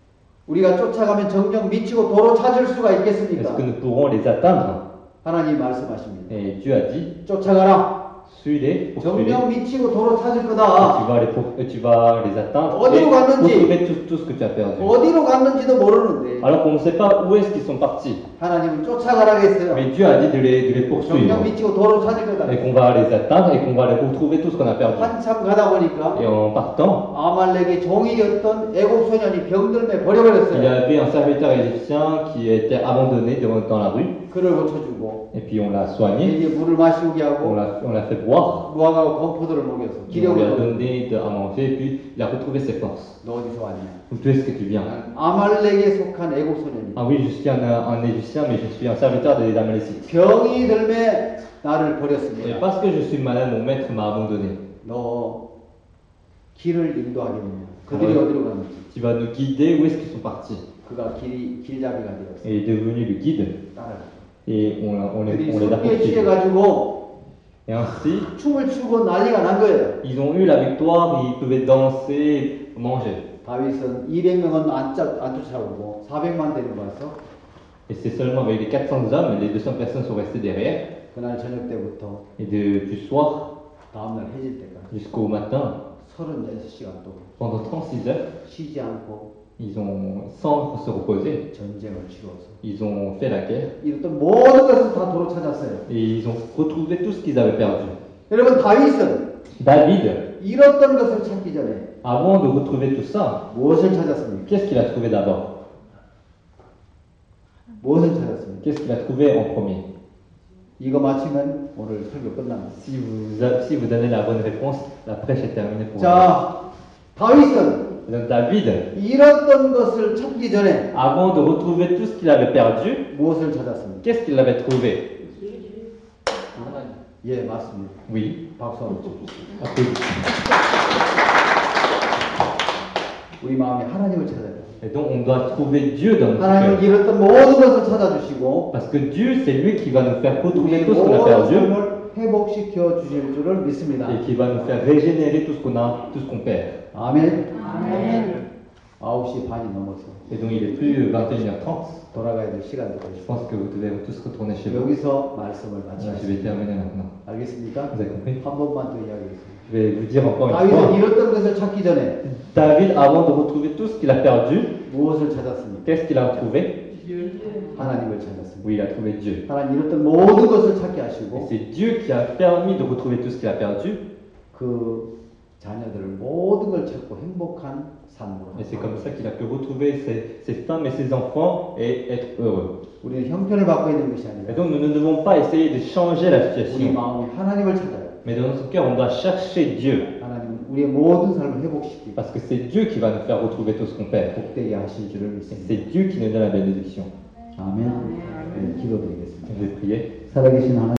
우리가 쫓아가면 정령 미치고 도로 찾을 수가 Est-ce 있겠습니까? que nous pourrons les atteindre? 하나님 말씀하십니다. Et Dieu a dit, 쫓아가라. suis-les, poursuis-les, 정령 미치고 도로 찾을 et 거다. tu vas les, pour- et tu vas les atteindre 어디로 et 갔는지. retrouver tout, tout ce que tu as perdu. 어디로 갔는지도 모르는데 Alors qu'on ne sait pas où est-ce qu'ils sont partis. 하나님은 쫓아가라 했어요. Mais Dieu a dit de les, de les poursuivre 정령 미치고 도로 찾을 거다. et qu'on va les atteindre et qu'on va les retrouver tout ce qu'on a perdu. 한참 가다 보니까 Et en partant, 아말렉의 종이었던 애국 소년이 병들매 il y 버려버렸어요. avait un serviteur égyptien qui était abandonné devant- dans la rue 그를 고쳐주고 et puis on l'a soigné, 이제 물을 마시게 on 하고 l'a on l'a fait boire, 무화과와 건포도를 먹여서 on lui a 기력을 donné de- à manger et puis il a retrouvé ses forces. 너 어디서 왔냐? D'où est-ce que tu viens? 아말렉에 속한 애국 소년이 Ah oui, je suis un, un Égyptien, mais je suis un serviteur des Amalécites. 병이 들매 나를 Et 버렸습니다. parce que je suis malade, mon maître m'a abandonné. 너 길을 인도하겠느냐? 그들이 어. 어디로 갔는지. Tu vas nous guider où est-ce qu'ils sont partis. 그가 길이 길잡이가 되었어. Et il est devenu le guide. 따라가. Et on, l'a- on les, 그들이 on les a 술기에 poursuivis. 취해가지고 Et ainsi, 춤을 추고 난리가 난 거예요. ils ont eu la victoire, ils pouvaient danser, manger. 다윗은 이백 명은 안, 쫓- 안 쫓아오고 사백만 데리고 와서 Et c'est seulement avec les quatre cents hommes, les deux cents personnes sont restées derrière. 그날 저녁 때부터 Et de, du soir 다음날 해질 때까지 jusqu'au matin, 서른여섯 시간 동안 pendant trente-six heures, 쉬지 않고 ils ont, sans se reposer, 전쟁을 치러서 ils ont fait la guerre. 이랬던 모든 것을 다 도로 찾았어요. Et ils ont retrouvé tout ce qu'ils avaient perdu. 여러분 다윗은 David, 잃었던 것을 찾기 전에 avant de retrouver tout ça, 무엇을 찾았습니까? qu'est-ce qu'il a trouvé d'abord? 무엇을 찾았습니까? Qu'est-ce qu'il a trouvé en premier? 이거 마치면 오늘 설교 끝납니다. Si vous, a- si vous donnez la bonne réponse, la prêche est terminée pour vous. 자, 다윗은 Donc David, 잃었던 것을 찾기 전에 avant de retrouver tout ce qu'il avait perdu, 무엇을 찾았습니까? qu'est-ce qu'il avait trouvé? 예, 맞습니다. Oui. 박수 한번 쳐주세요. Applaudissements. 우리 마음에 하나님을 찾아야 돼요. Et donc on doit trouver Dieu dans notre 하나님은 cœur. 잃었던 모든 것을 찾아주시고 Parce que Dieu, c'est lui qui va nous faire retrouver 우리의 tout ce qu'on a 모든 perdu 삶을 회복시켜 주실 줄을 믿습니다. et qui va nous faire régénérer tout ce qu'on a, tout ce qu'on perd. 아멘. 아멘. 아홉 시 반이 넘어서 Et donc il est plus vingt et une heures trente. 돌아가야 될 시간 Je 되고 pense que vous devez tous retourner chez vous. 여기서 말씀을 Voilà, je vais 마치겠습니다. terminer maintenant. 알겠습니까? Vous avez compris? 한 번만 더 이야기했습니다. Je vais vous dire encore une 다윗은 fois. 잃었던 것을 찾기 전에 David, avant de retrouver tout ce qu'il a perdu, 무엇을 찾았습니까? qu'est-ce qu'il a trouvé? 하나님을 찾았습니다. Oui, il a trouvé Dieu. 하나님 잃었던 모든 것을 찾게 Et 하시고 c'est Dieu qui a permis de retrouver tout ce qu'il a perdu. 그 자녀들을 모든 걸 찾고 행복한 삶으로. Et c'est comme ça qu'il a pu retrouver ses, ses femmes et ses enfants et être heureux. 우리는 형편을 받고 있는 것이 Et 아니라 donc nous ne devons pas essayer de changer la 우리 situation. 마음이 하나님을 찾아요. Mais dans notre cœur, on doit chercher Dieu. 하나님은 우리의 모든 삶을 회복시키고 Parce que c'est Dieu qui va nous faire retrouver tout ce qu'on perd. 복되게 하실 줄을 Et 믿습니다. c'est Dieu qui nous donne la bénédiction. 아멘. 네, 기도드리겠습니다. Je vais prier. 살아계신 하나님.